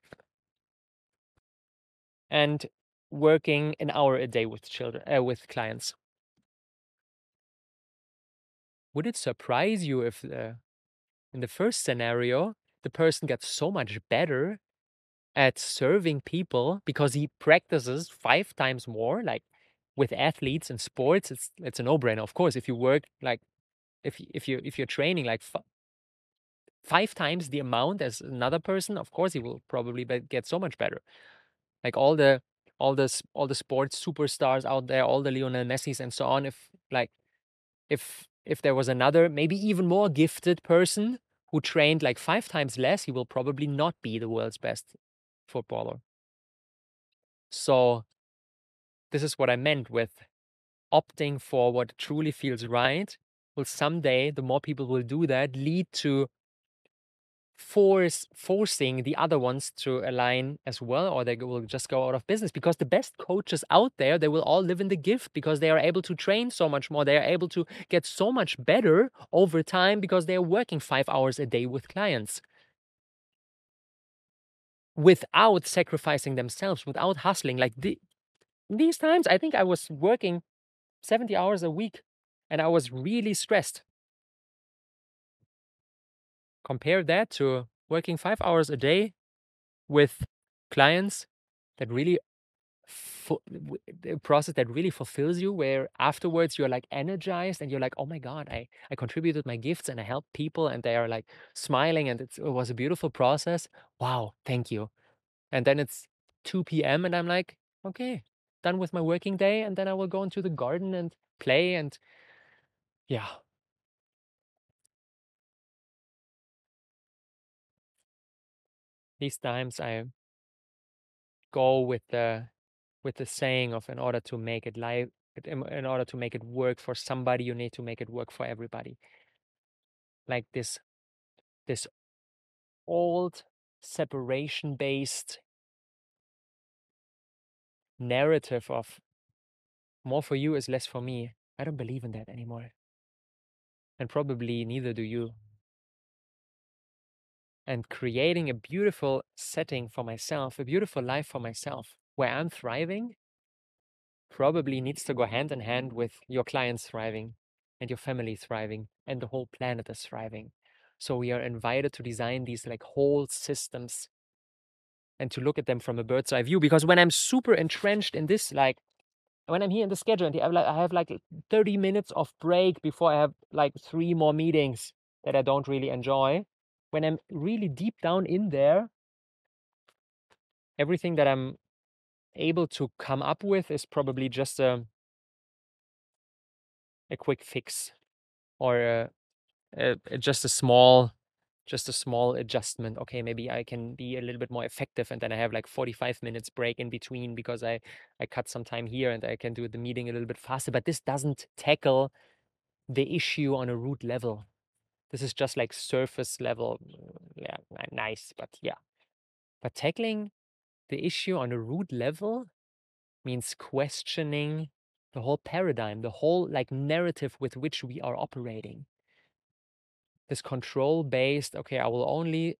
and working an hour a day with with clients. Would it surprise you if in the first scenario the person gets so much better at serving people because he practices 5 times more? Like with athletes and sports, it's a no-brainer. Of course, if you work like if you're training like 5 times the amount as another person, of course he will probably get so much better. Like all the sports superstars out there, all the Lionel Messis and so on. If there was another, maybe even more gifted person who trained like 5 times less, he will probably not be the world's best footballer. So this is what I meant with opting for what truly feels right. Will someday, the more people will do that, lead to forcing the other ones to align as well, or they will just go out of business, because the best coaches out there, they will all live in the gift because they are able to train so much more. They are able to get so much better over time because they are working 5 hours a day with clients without sacrificing themselves, without hustling. Like these times, I think I was working 70 hours a week and I was really stressed. Compare that to working 5 hours a day with clients that really the process that really fulfills you, where afterwards you're like energized and you're like, oh my God, I contributed my gifts and I helped people and they are like smiling and it was a beautiful process. Wow, thank you. And then it's 2 p.m. and I'm like, okay, done with my working day. And then I will go into the garden and play. And yeah, these times I go with the saying of, in order to make it live, in order to make it work for somebody, you need to make it work for everybody. Like this old separation based narrative of more for you is less for me. I don't believe in that anymore. And probably neither do you. And creating a beautiful setting for myself, a beautiful life for myself, where I'm thriving, probably needs to go hand in hand with your clients thriving and your family thriving and the whole planet is thriving. So we are invited to design these like whole systems and to look at them from a bird's eye view. Because when I'm super entrenched in this, like when I'm here in the schedule and I have like 30 minutes of break before I have like 3 more meetings that I don't really enjoy, when I'm really deep down in there, everything that I'm able to come up with is probably just a quick fix or just a small adjustment. Okay, maybe I can be a little bit more effective and then I have like 45 minutes break in between because I cut some time here and I can do the meeting a little bit faster. But this doesn't tackle the issue on a root level. This is just like surface level. Yeah, nice, but yeah. But tackling the issue on a root level means questioning the whole paradigm, the whole like narrative with which we are operating. This control based, okay, I will only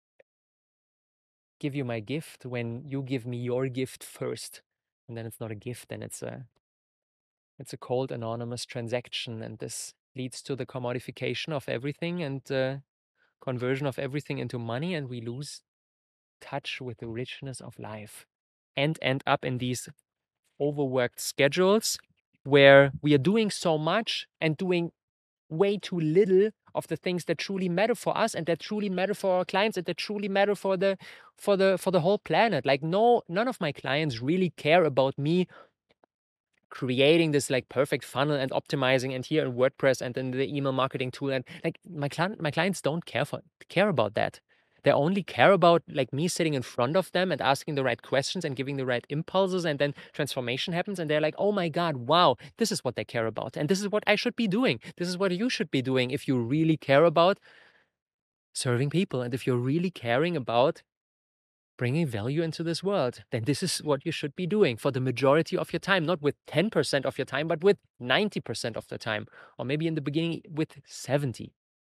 give you my gift when you give me your gift first. And then it's not a gift, then it's a cold anonymous transaction. And this leads to the commodification of everything and conversion of everything into money, and we lose touch with the richness of life and end up in these overworked schedules where we are doing so much and doing way too little of the things that truly matter for us and that truly matter for our clients and that truly matter for the whole planet. Like none of my clients really care about me creating this like perfect funnel and optimizing and here in WordPress and in the email marketing tool, and like my clients don't care about that. They only care about like me sitting in front of them and asking the right questions and giving the right impulses, and then transformation happens and they're like, oh my God, wow, this is what they care about. And this is what I should be doing. This is what you should be doing if you really care about serving people. And if you're really caring about bringing value into this world, then this is what you should be doing for the majority of your time, not with 10% of your time, but with 90% of the time, or maybe in the beginning with 70.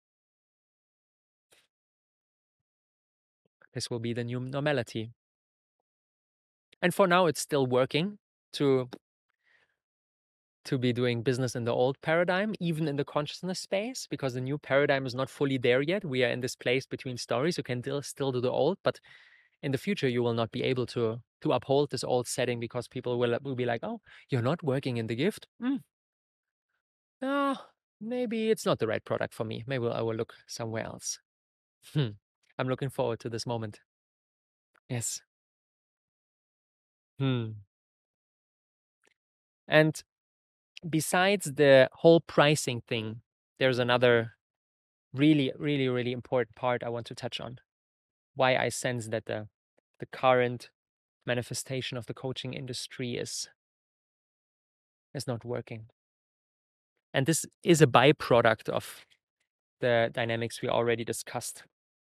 This will be the new normality. And for now, it's still working to be doing business in the old paradigm, even in the consciousness space, because the new paradigm is not fully there yet. We are in this place between stories. You can still do the old, but in the future, you will not be able to uphold this old setting because people will be like, oh, you're not working in the gift? No, maybe it's not the right product for me. Maybe I will look somewhere else. I'm looking forward to this moment. Yes. And besides the whole pricing thing, there's another really, really, really important part I want to touch on. Why I sense that the current manifestation of the coaching industry is not working. And this is a byproduct of the dynamics we already discussed.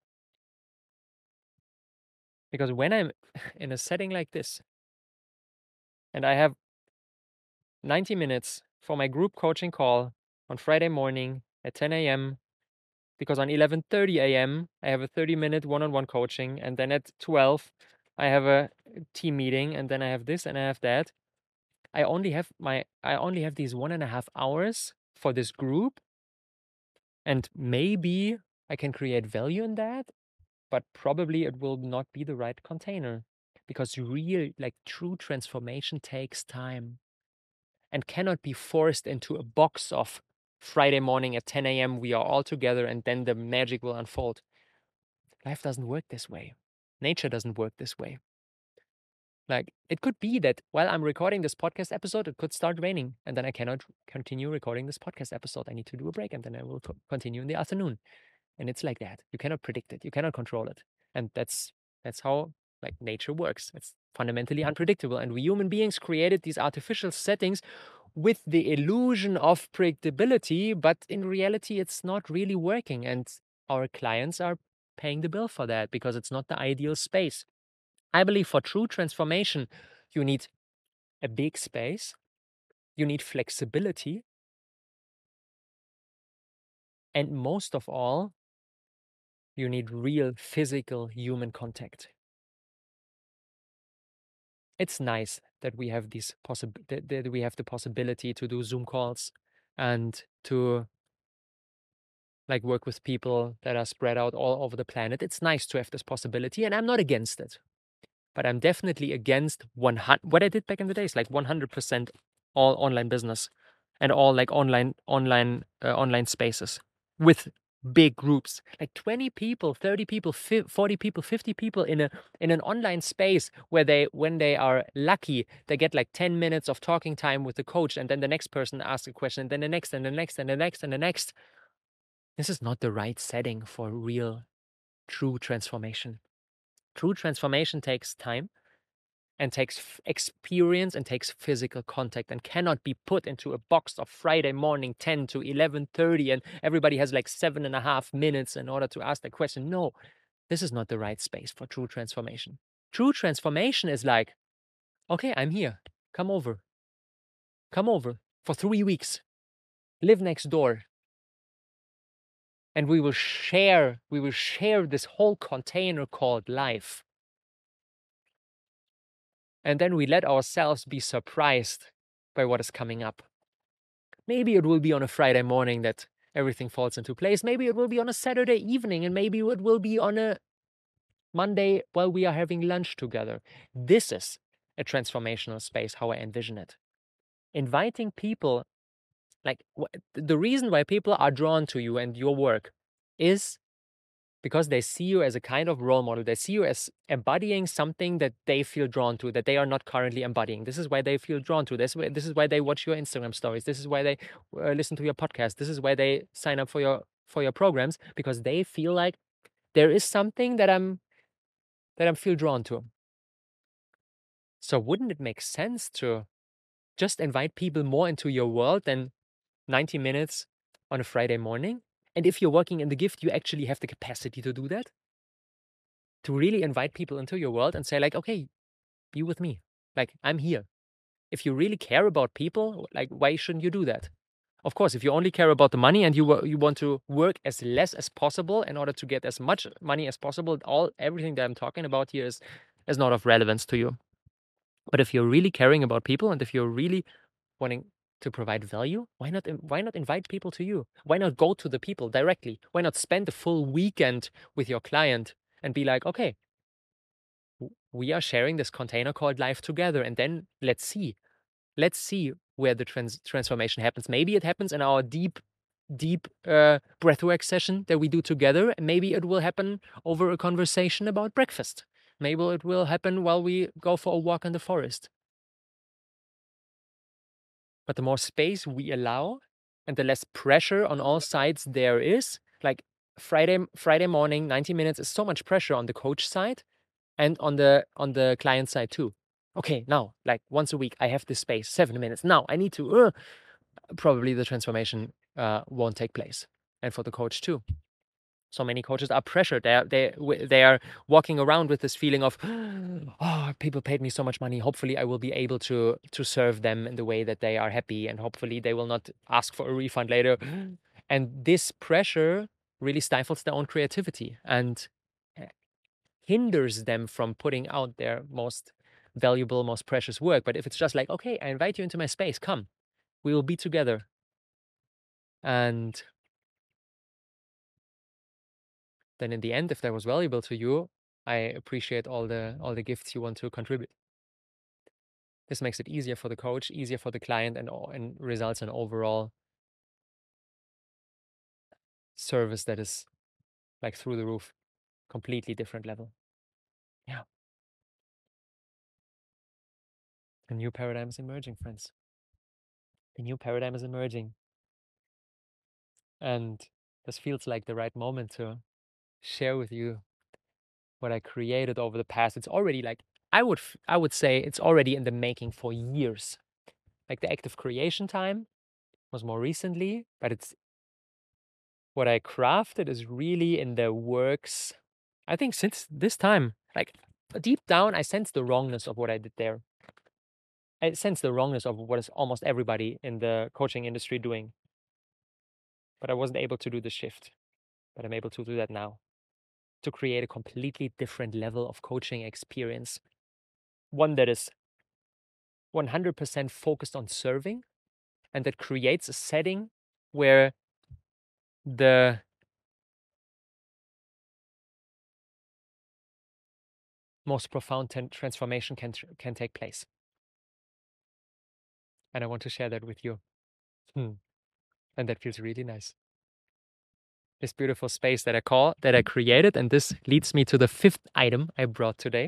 Because when I'm in a setting like this, and I have 90 minutes for my group coaching call on Friday morning at 10 a.m., because on 11:30 a.m. I have a 30-minute one-on-one coaching, and then at 12 I have a team meeting, and then I have this and I have that. I only have these 1.5 hours for this group, and maybe I can create value in that, but probably it will not be the right container, because real, like true transformation takes time and cannot be forced into a box of Friday morning at 10 a.m. we are all together and then the magic will unfold. Life doesn't work this way. Nature doesn't work this way. Like, it could be that while I'm recording this podcast episode, it could start raining, and then I cannot continue recording this podcast episode. I need to do a break, and then I will continue in the afternoon. And it's like that. You cannot predict it. You cannot control it. And that's how like nature works. It's fundamentally unpredictable. And we human beings created these artificial settings with the illusion of predictability, but in reality, it's not really working. And our clients are paying the bill for that because it's not the ideal space. I believe for true transformation, you need a big space, you need flexibility, and most of all, you need real physical human contact. It's nice that we have that we have the possibility to do Zoom calls and to like work with people that are spread out all over the planet. It's nice to have this possibility, and I'm not against it. But I'm definitely against what I did back in the days, like 100% all online business and all like online spaces with big groups, like 20 people, 30 people, 40 people, 50 people in an online space where when they are lucky, they get like 10 minutes of talking time with the coach, and then the next person asks a question, and then the next and the next and the next and the next. This is not the right setting for real, true transformation. True transformation takes time and takes experience and takes physical contact and cannot be put into a box of Friday morning 10 to 11:30 and everybody has like 7.5 minutes in order to ask the question. No, this is not the right space for true transformation. True transformation is like, okay, I'm here. Come over. Come over for 3 weeks. Live next door. And we will share this whole container called life. And then we let ourselves be surprised by what is coming up. Maybe it will be on a Friday morning that everything falls into place. Maybe it will be on a Saturday evening, and maybe it will be on a Monday while we are having lunch together. This is a transformational space, how I envision it. Inviting people, like the reason why people are drawn to you and your work is because they see you as a kind of role model. They see you as embodying something that they feel drawn to, that they are not currently embodying. This is why they feel drawn to this. This is why they watch your Instagram stories. This is why they listen to your podcast. This is why they sign up for your programs, because they feel like there is something that I'm feel drawn to. So wouldn't it make sense to just invite people more into your world than 90 minutes on a Friday morning? And if you're working in the gift, you actually have the capacity to do that, to really invite people into your world and say, like, okay, be with me. Like, I'm here. If you really care about people, like, why shouldn't you do that? Of course, if you only care about the money and you want to work as less as possible in order to get as much money as possible, everything that I'm talking about here is not of relevance to you. But if you're really caring about people and if you're really wanting to provide value, why not invite people to you? Why not go to the people directly? Why not spend the full weekend with your client and be like, okay, we are sharing this container called life together, and then let's see where the transformation happens. Maybe it happens in our deep breathwork session that we do together, and maybe it will happen over a conversation about breakfast. Maybe it will happen while we go for a walk in the forest. But the more space we allow and the less pressure on all sides there is, like Friday morning, 90 minutes is so much pressure on the coach side and on the client side too. Okay, now, like once a week, I have this space, 7 minutes. Now I need to, probably the transformation won't take place. And for the coach too. So many coaches are pressured. They are walking around with this feeling of, oh, people paid me so much money. Hopefully, I will be able to serve them in the way that they are happy, and hopefully, they will not ask for a refund later. And this pressure really stifles their own creativity and hinders them from putting out their most valuable, most precious work. But if it's just like, okay, I invite you into my space, come, we will be together, and then in the end, if that was valuable to you, I appreciate all the gifts you want to contribute. This makes it easier for the coach, easier for the client, and results in overall service that is like through the roof, completely different level. Yeah. A new paradigm is emerging, friends. A new paradigm is emerging. And this feels like the right moment to share with you what I created over the past. It's already like, I would say it's already in the making for years. Like the active creation time was more recently, but it's what I crafted is really in the works. I think since this time, like deep down, I sense the wrongness of what I did there. I sense the wrongness of what is almost everybody in the coaching industry doing. But I wasn't able to do the shift. But I'm able to do that now, to create a completely different level of coaching experience. One that is 100% focused on serving and that creates a setting where the most profound transformation can take place. And I want to share that with you. And that feels really nice. This beautiful space that I created, and this leads me to the fifth item I brought today.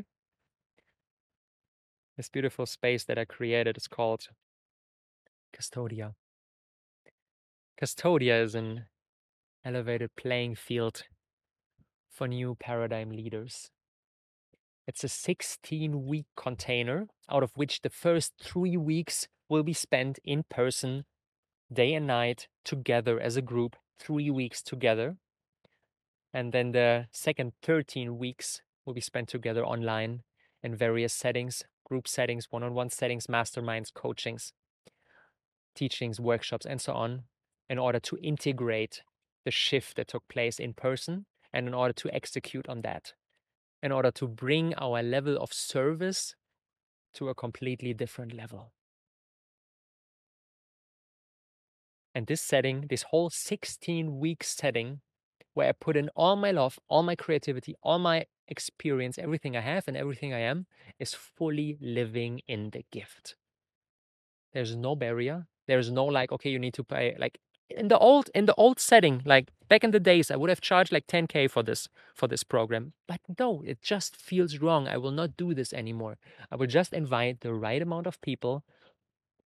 This beautiful space that I created is called Custodia. Custodia is an elevated playing field for new paradigm leaders. It's a 16-week container, out of which the first 3 weeks will be spent in person, day and night, together as a group, 3 weeks together. And then the second 13 weeks will be spent together online in various settings, group settings, one-on-one settings, masterminds, coachings, teachings, workshops, and so on, in order to integrate the shift that took place in person and in order to execute on that, in order to bring our level of service to a completely different level. And this setting, this whole 16-week setting, where I put in all my love, all my creativity, all my experience, everything I have and everything I am, is fully living in the gift. There's no barrier. There's no like, okay, you need to pay. Like in the old setting, like back in the days, I would have charged like 10K for this program. But no, it just feels wrong. I will not do this anymore. I will just invite the right amount of people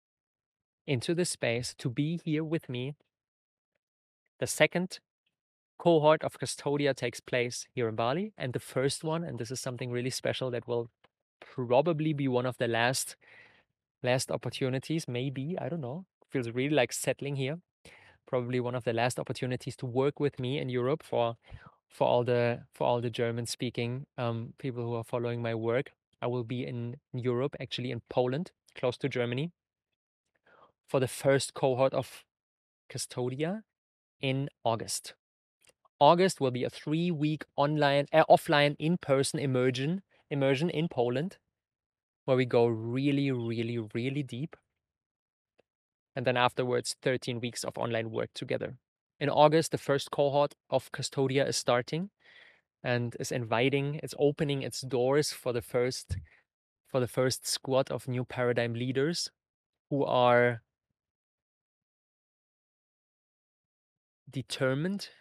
into the space to be here with me. The second cohort of Custodia takes place here in Bali, and the first one, and this is something really special that will probably be one of the last opportunities, maybe, I don't know. Feels really like settling here. Probably one of the last opportunities to work with me in Europe for all the German speaking people who are following my work. I will be in Europe, actually in Poland, close to Germany, for the first cohort of Custodia in August. August will be a 3-week offline, in-person immersion in Poland, where we go really, really, really deep. And then afterwards, 13 weeks of online work together. In August, the first cohort of Custodia is starting and is it's opening its doors for the first squad of new paradigm leaders who are determined,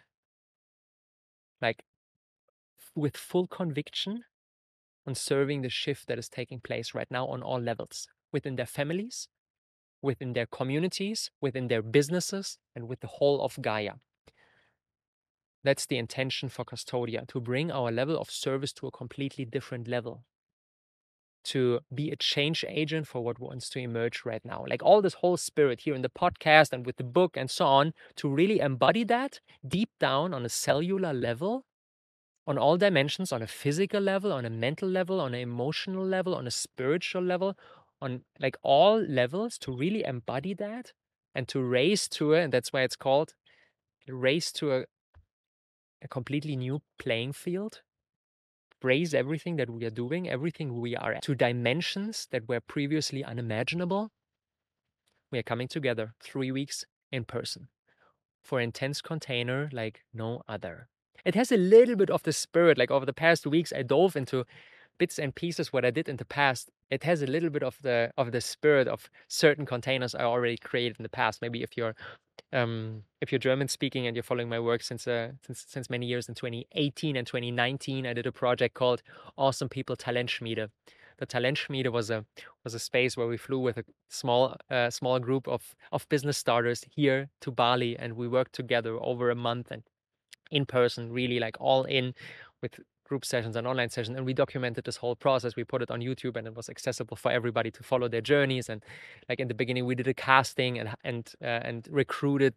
like with full conviction on serving the shift that is taking place right now on all levels, within their families, within their communities, within their businesses, and with the whole of Gaia. That's the intention for Custodia, to bring our level of service to a completely different level, to be a change agent for what wants to emerge right now. Like all this whole spirit here in the podcast and with the book and so on, to really embody that deep down on a cellular level, on all dimensions, on a physical level, on a mental level, on an emotional level, on a spiritual level, on like all levels, to really embody that and to raise to it. And that's why it's called raise to a completely new playing field. Raise everything that we are doing, everything we are to dimensions that were previously unimaginable. We are coming together 3 weeks in person for intense container like no other. It has a little bit of the spirit, like over the past weeks, I dove into bits and pieces what I did in the past. It has a little bit of the spirit of certain containers I already created in the past. Maybe if you're German speaking and you're following my work since many years, in 2018 and 2019, I did a project called Awesome People Talentschmiede. The Talentschmiede was a space where we flew with a small group of business starters here to Bali, and we worked together over a month and in person, really like all in with group sessions and online sessions, and we documented this whole process. We put it on YouTube, and it was accessible for everybody to follow their journeys. And like in the beginning, we did a casting and recruited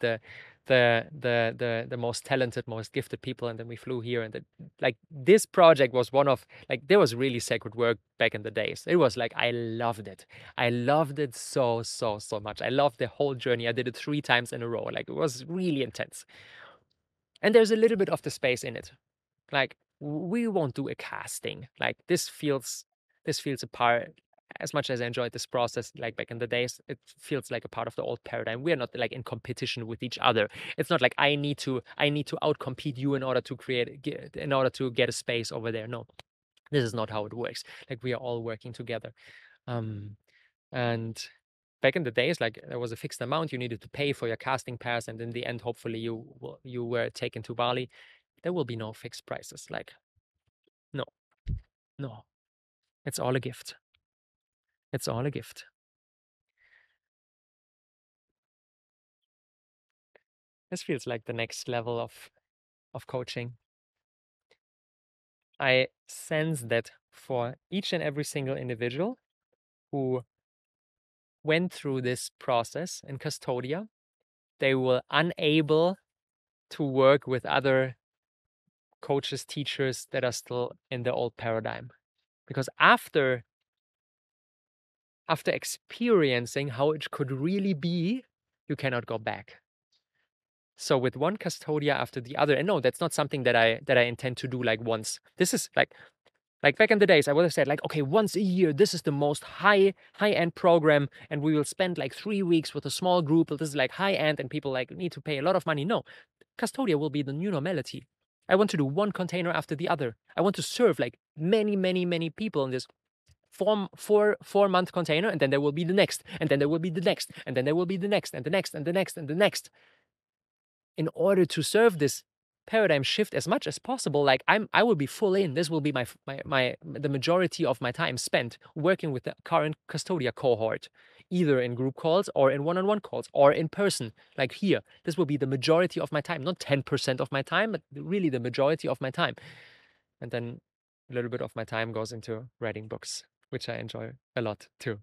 the most talented, most gifted people, and then we flew here. And like this project was one of like there was really sacred work back in the days. It was like I loved it. I loved it so much. I loved the whole journey. I did it 3 times in a row. Like it was really intense. And there's a little bit of the space in it. Like we won't do a casting. Like this feels a part. As much as I enjoyed this process, like back in the days, it feels like a part of the old paradigm. We are not like in competition with each other. It's not like I need to outcompete you in order to get a space over there. No, this is not how it works. Like we are all working together. And back in the days, like there was a fixed amount you needed to pay for your casting pass, and in the end, hopefully you were taken to Bali. There will be no fixed prices. Like, no, no, it's all a gift. It's all a gift. This feels like the next level of coaching. I sense that for each and every single individual who went through this process in Custodia, they were unable to work with other coaches, teachers that are still in the old paradigm. Because after experiencing how it could really be, you cannot go back. So with one Custodia after the other, and no, that's not something that I intend to do like once. This is like back in the days, I would have said like, okay, once a year, this is the most high-end program, and we will spend like 3 weeks with a small group. This is like high-end, and people like need to pay a lot of money. No, Custodia will be the new normality. I want to do one container after the other. I want to serve like many people in this four-month container, and then there will be the next, and then there will be the next, and then there will be the next, and the next, and the next, and the next. In order to serve this paradigm shift as much as possible, like I will be full in. This will be the majority of my time spent working with the current Custodia cohort either in group calls or in one-on-one calls or in person, like here. This will be the majority of my time, not 10% of my time, but really the majority of my time. And then a little bit of my time goes into writing books, which I enjoy a lot too.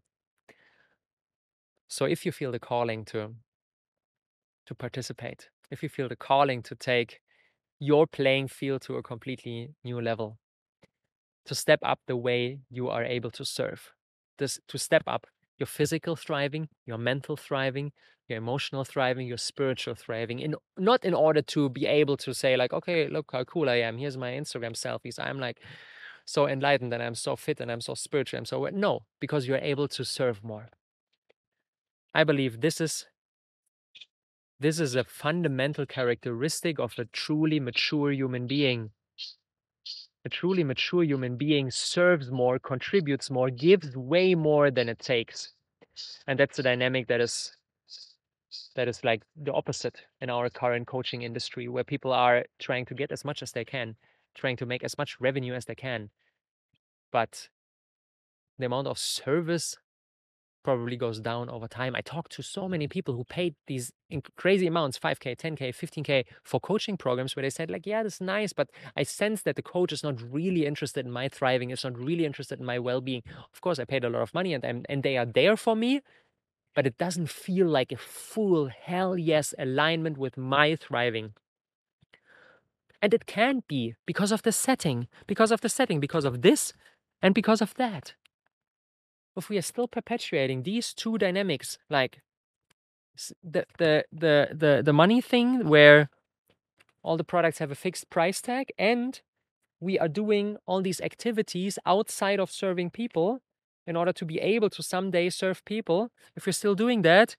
So if you feel the calling to participate, if you feel the calling to take your playing field to a completely new level, to step up the way you are able to serve, to step up your physical thriving, your mental thriving, your emotional thriving, your spiritual thriving, not in order to be able to say like, okay, look how cool I am. Here's my Instagram selfies. I'm like so enlightened and I'm so fit and I'm so spiritual. No, because you're able to serve more. I believe this is a fundamental characteristic of a truly mature human being. A truly mature human being serves more, contributes more, gives way more than it takes. And that's a dynamic that is like the opposite in our current coaching industry, where people are trying to get as much as they can, trying to make as much revenue as they can. But the amount of service probably goes down over time. I talked to so many people who paid these crazy amounts, 5K, 10K, 15K for coaching programs, where they said like, yeah, this is nice, but I sense that the coach is not really interested in my thriving. It's not really interested in my well-being. Of course, I paid a lot of money and they are there for me, but it doesn't feel like a full hell yes alignment with my thriving. And it can't be because of the setting, because of this, and because of that. If we are still perpetuating these two dynamics, like the money thing where all the products have a fixed price tag, and we are doing all these activities outside of serving people in order to be able to someday serve people, if we're still doing that,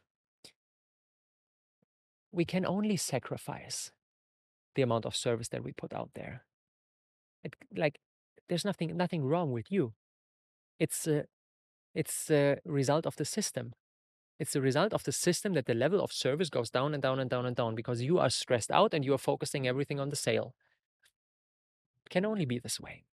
we can only sacrifice the amount of service that we put out there. There's nothing wrong with you. It's a result of the system. It's a result of the system that the level of service goes down and down and down and down because you are stressed out and you are focusing everything on the sale. It can only be this way.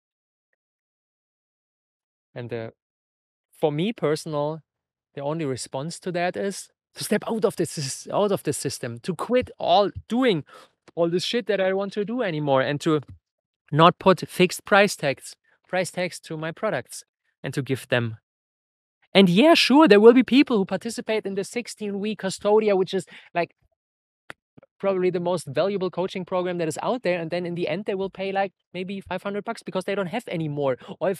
And for me personal, the only response to that is to step out of the system, to quit doing all this shit that I don't want to do anymore, and to not put fixed price tags to my products, and to give them. And yeah, sure, there will be people who participate in the 16-week Custodia, which is like probably the most valuable coaching program that is out there. And then in the end, they will pay like maybe $500 because they don't have any more.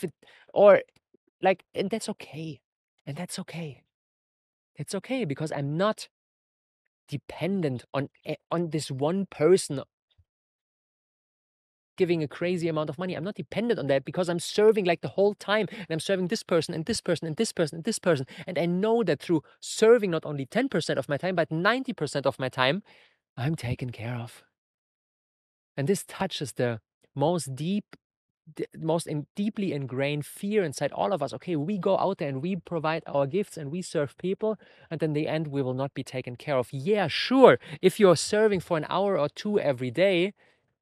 And that's okay. And that's okay. It's okay because I'm not dependent on this one person giving a crazy amount of money. I'm not dependent on that because I'm serving like the whole time, and I'm serving this person and this person and this person and this person. And I know that through serving not only 10% of my time, but 90% of my time, I'm taken care of. And this touches the most deeply ingrained fear inside all of us. Okay, we go out there and we provide our gifts and we serve people, and then in the end, we will not be taken care of. Yeah, sure. If you're serving for an hour or two every day,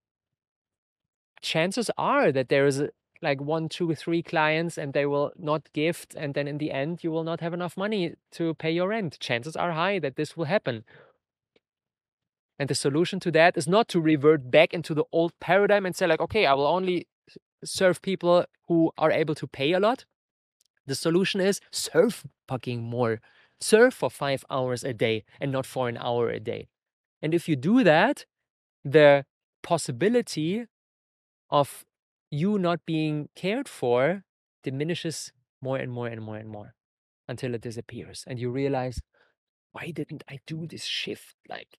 chances are that there is like 1, 2, 3 clients and they will not gift, and then in the end you will not have enough money to pay your rent. Chances are high that this will happen. And the solution to that is not to revert back into the old paradigm and say like, okay, I will only serve people who are able to pay a lot. The solution is serve fucking more. Serve for 5 hours a day and not for an hour a day. And if you do that, the possibility of you not being cared for diminishes more and more and more and more until it disappears. And you realize, why didn't I do this shift like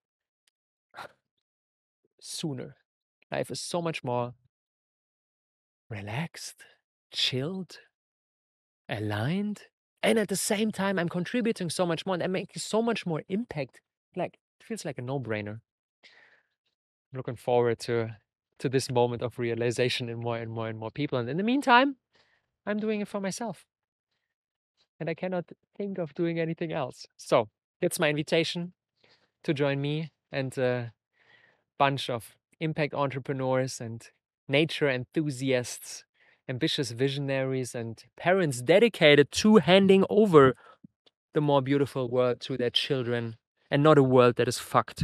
sooner? Life is so much more relaxed, chilled, aligned. And at the same time, I'm contributing so much more and I'm making so much more impact. Like, it feels like a no-brainer. I'm looking forward to this moment of realization in more and more and more people. And in the meantime, I'm doing it for myself. And I cannot think of doing anything else. So that's my invitation to join me and a bunch of impact entrepreneurs and nature enthusiasts, ambitious visionaries, and parents dedicated to handing over the more beautiful world to their children and not a world that is fucked.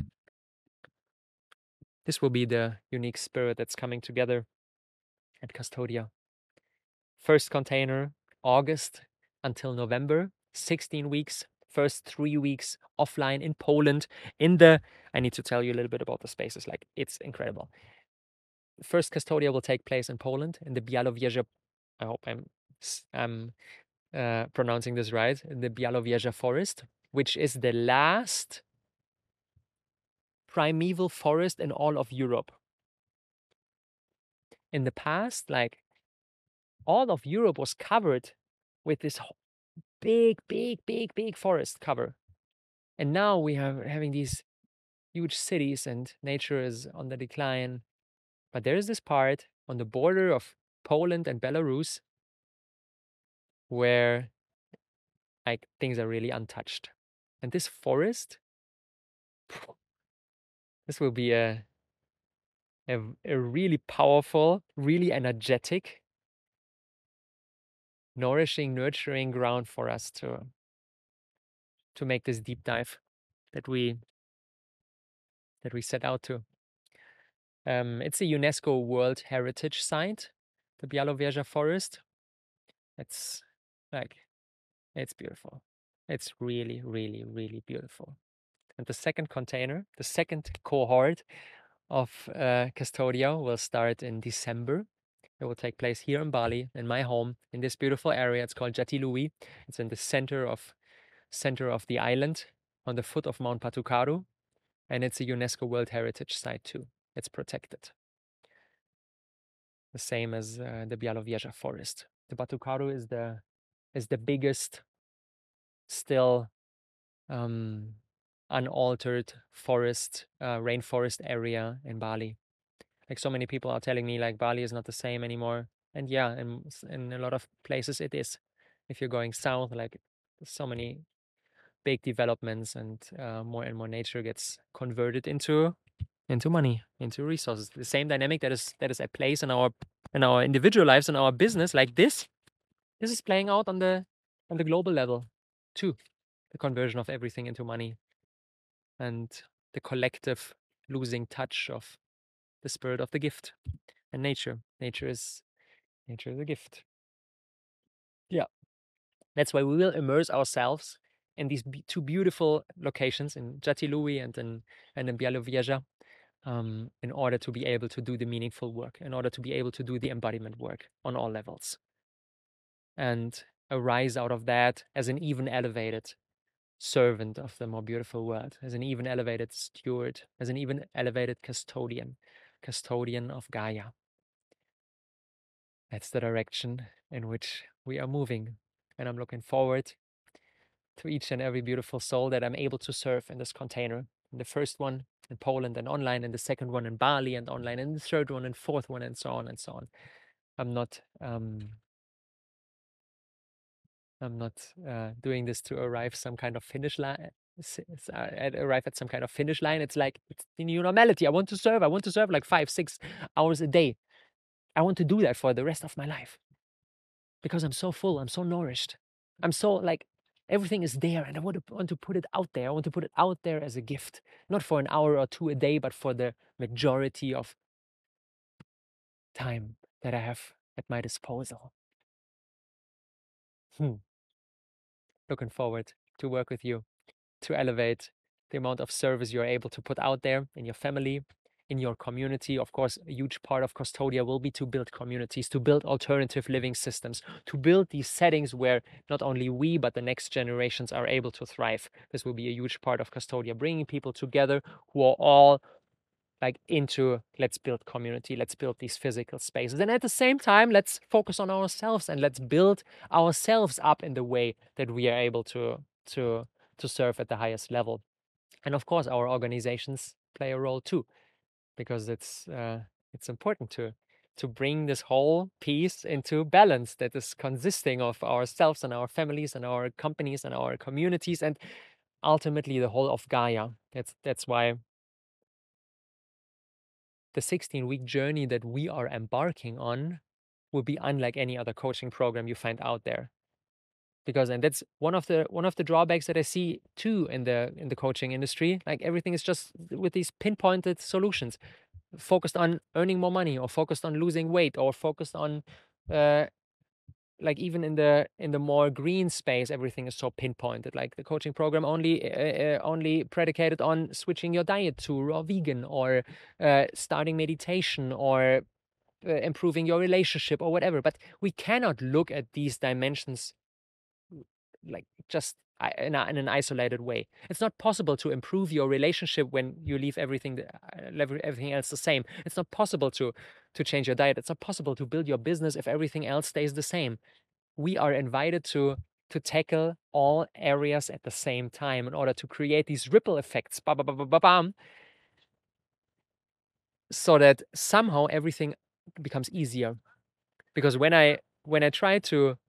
This will be the unique spirit that's coming together at Custodia. First container, August until November, 16 weeks. First 3 weeks offline in Poland. I need to tell you a little bit about the spaces. Like, it's incredible. First Custodia will take place in Poland in the Białowieża. I hope I'm pronouncing this right. In the Białowieża forest, which is the last primeval forest in all of Europe. In the past, like, all of Europe was covered with this big forest cover. And now we are having these huge cities and nature is on the decline. But there is this part on the border of Poland and Belarus where, like, things are really untouched. And this forest, this will be a really powerful, really energetic, nourishing, nurturing ground for us to make this deep dive that we set out to. It's a UNESCO World Heritage Site, the Białowieża Forest. It's beautiful. It's really, really, really beautiful. And the second container, the second cohort of Custodia will start in December. It will take place here in Bali, in my home, in this beautiful area. It's called Jatiluwi. It's in the center of the island, on the foot of Mount Patukaru, and it's a UNESCO World Heritage Site too. It's protected, the same as the Białowieża forest. The Patukaru is the biggest still unaltered forest, rainforest area in Bali. Like, so many people are telling me, like, Bali is not the same anymore. And yeah, in a lot of places it is. If you're going south, like, so many big developments and more and more nature gets converted into money, into resources. The same dynamic that is at place in our individual lives, in our business, like this is playing out on the global level too. The conversion of everything into money and the collective losing touch of the spirit of the gift and nature. Nature is a gift. Yeah. That's why we will immerse ourselves in these two beautiful locations in Jatiluwi and in Białowieża, in order to be able to do the meaningful work, in order to be able to do the embodiment work on all levels, and arise out of that as an even elevated servant of the more beautiful world, as an even elevated steward, as an even elevated custodian of Gaia. That's the direction in which we are moving. And I'm looking forward to each and every beautiful soul that I'm able to serve in this container. The first one in Poland and online, and the second one in Bali and online, and the third one and fourth one, and so on and so on. I'm not doing this to arrive some kind of finish line. Arrive at some kind of finish line. It's like, it's the new normality. I want to serve like 5-6 hours a day. I want to do that for the rest of my life because I'm so full. I'm so nourished. I'm so, like, everything is there, and I want to put it out there. I want to put it out there as a gift, not for an hour or two a day, but for the majority of time that I have at my disposal. Looking forward to work with you, to elevate the amount of service you're able to put out there in your family, in your community. Of course, a huge part of Custodia will be to build communities, to build alternative living systems, to build these settings where not only we, but the next generations are able to thrive. This will be a huge part of Custodia, bringing people together who are all, like, into, let's build community, let's build these physical spaces. And at the same time, let's focus on ourselves and let's build ourselves up in the way that we are able to serve at the highest level. And of course, our organizations play a role too, because it's important to bring this whole piece into balance that is consisting of ourselves and our families and our companies and our communities and ultimately the whole of Gaia. That's why the 16-week journey that we are embarking on will be unlike any other coaching program you find out there. because, and that's one of the drawbacks that I see too in the coaching industry. Like everything is just with these pinpointed solutions, focused on earning more money, or focused on losing weight, or focused on like even in the more green space, everything is so pinpointed. Like the coaching program only predicated on switching your diet to raw vegan, or starting meditation, or improving your relationship, or whatever. But we cannot look at these dimensions like just in an isolated way. It's not possible to improve your relationship when you leave everything everything else the same. It's not possible to change your diet. It's not possible to build your business if everything else stays the same. We are invited to tackle all areas at the same time in order to create these ripple effects, bam, so that somehow everything becomes easier. Because when I try to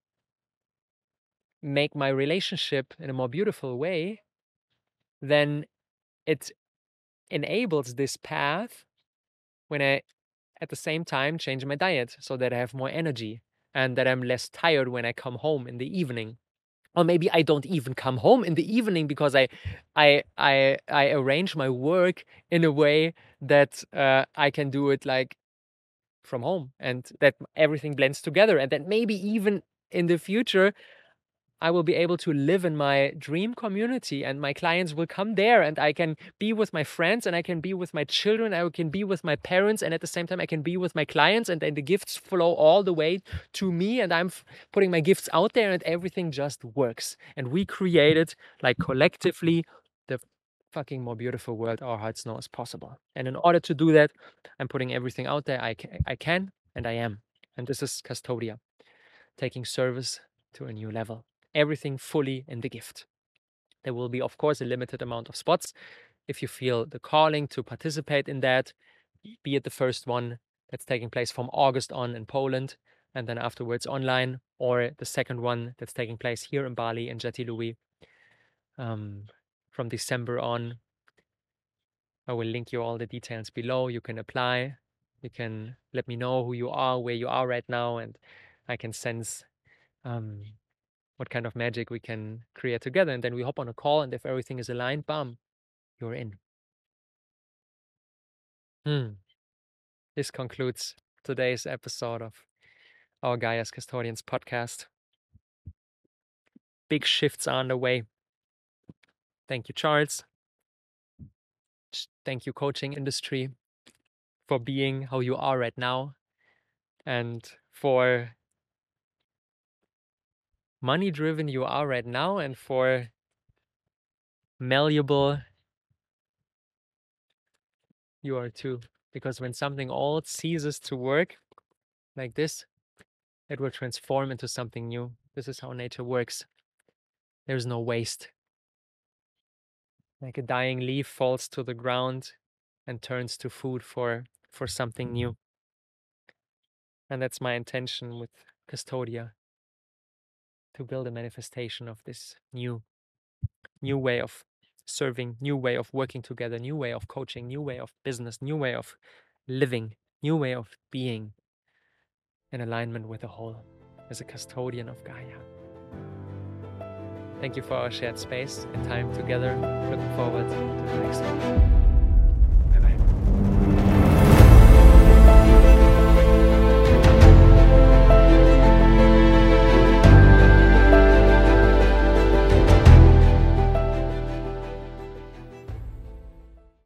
make my relationship in a more beautiful way, then it enables this path when I at the same time change my diet so that I have more energy and that I'm less tired when I come home in the evening. Or maybe I don't even come home in the evening because I arrange my work in a way that I can do it like from home, and that everything blends together, and that maybe even in the future I will be able to live in my dream community, and my clients will come there, and I can be with my friends, and I can be with my children, I can be with my parents, and at the same time I can be with my clients, and then the gifts flow all the way to me, and I'm putting my gifts out there, and everything just works. And we created, like collectively, the fucking more beautiful world our hearts know is possible. And in order to do that, I'm putting everything out there I can and I am. And this is Custodia, taking service to a new level. Everything fully in the gift. There will be, of course, a limited amount of spots. If you feel the calling to participate in that, be it the first one that's taking place from August on in Poland, and then afterwards online, or the second one that's taking place here in Bali in Jatiluwi from December on. I will link you all the details below. You can apply. You can let me know who you are, where you are right now, and I can sense what kind of magic we can create together. And then we hop on a call, and if everything is aligned, bam, you're in. This concludes today's episode of our Gaia's Custodians podcast. Big shifts are on the way. Thank you, Charles. Thank you, coaching industry, for being how you are right now, and for money driven you are right now, and for malleable you are too. Because when something old ceases to work like this, it will transform into something new. This is how nature works. There's no waste. Like a dying leaf falls to the ground and turns to food for something new. And that's my intention with Custodia, to build a manifestation of this new way of serving, new way of working together, new way of coaching, new way of business, new way of living, new way of being in alignment with the whole as a custodian of Gaia. Thank you for our shared space and time together. Looking forward to the next one.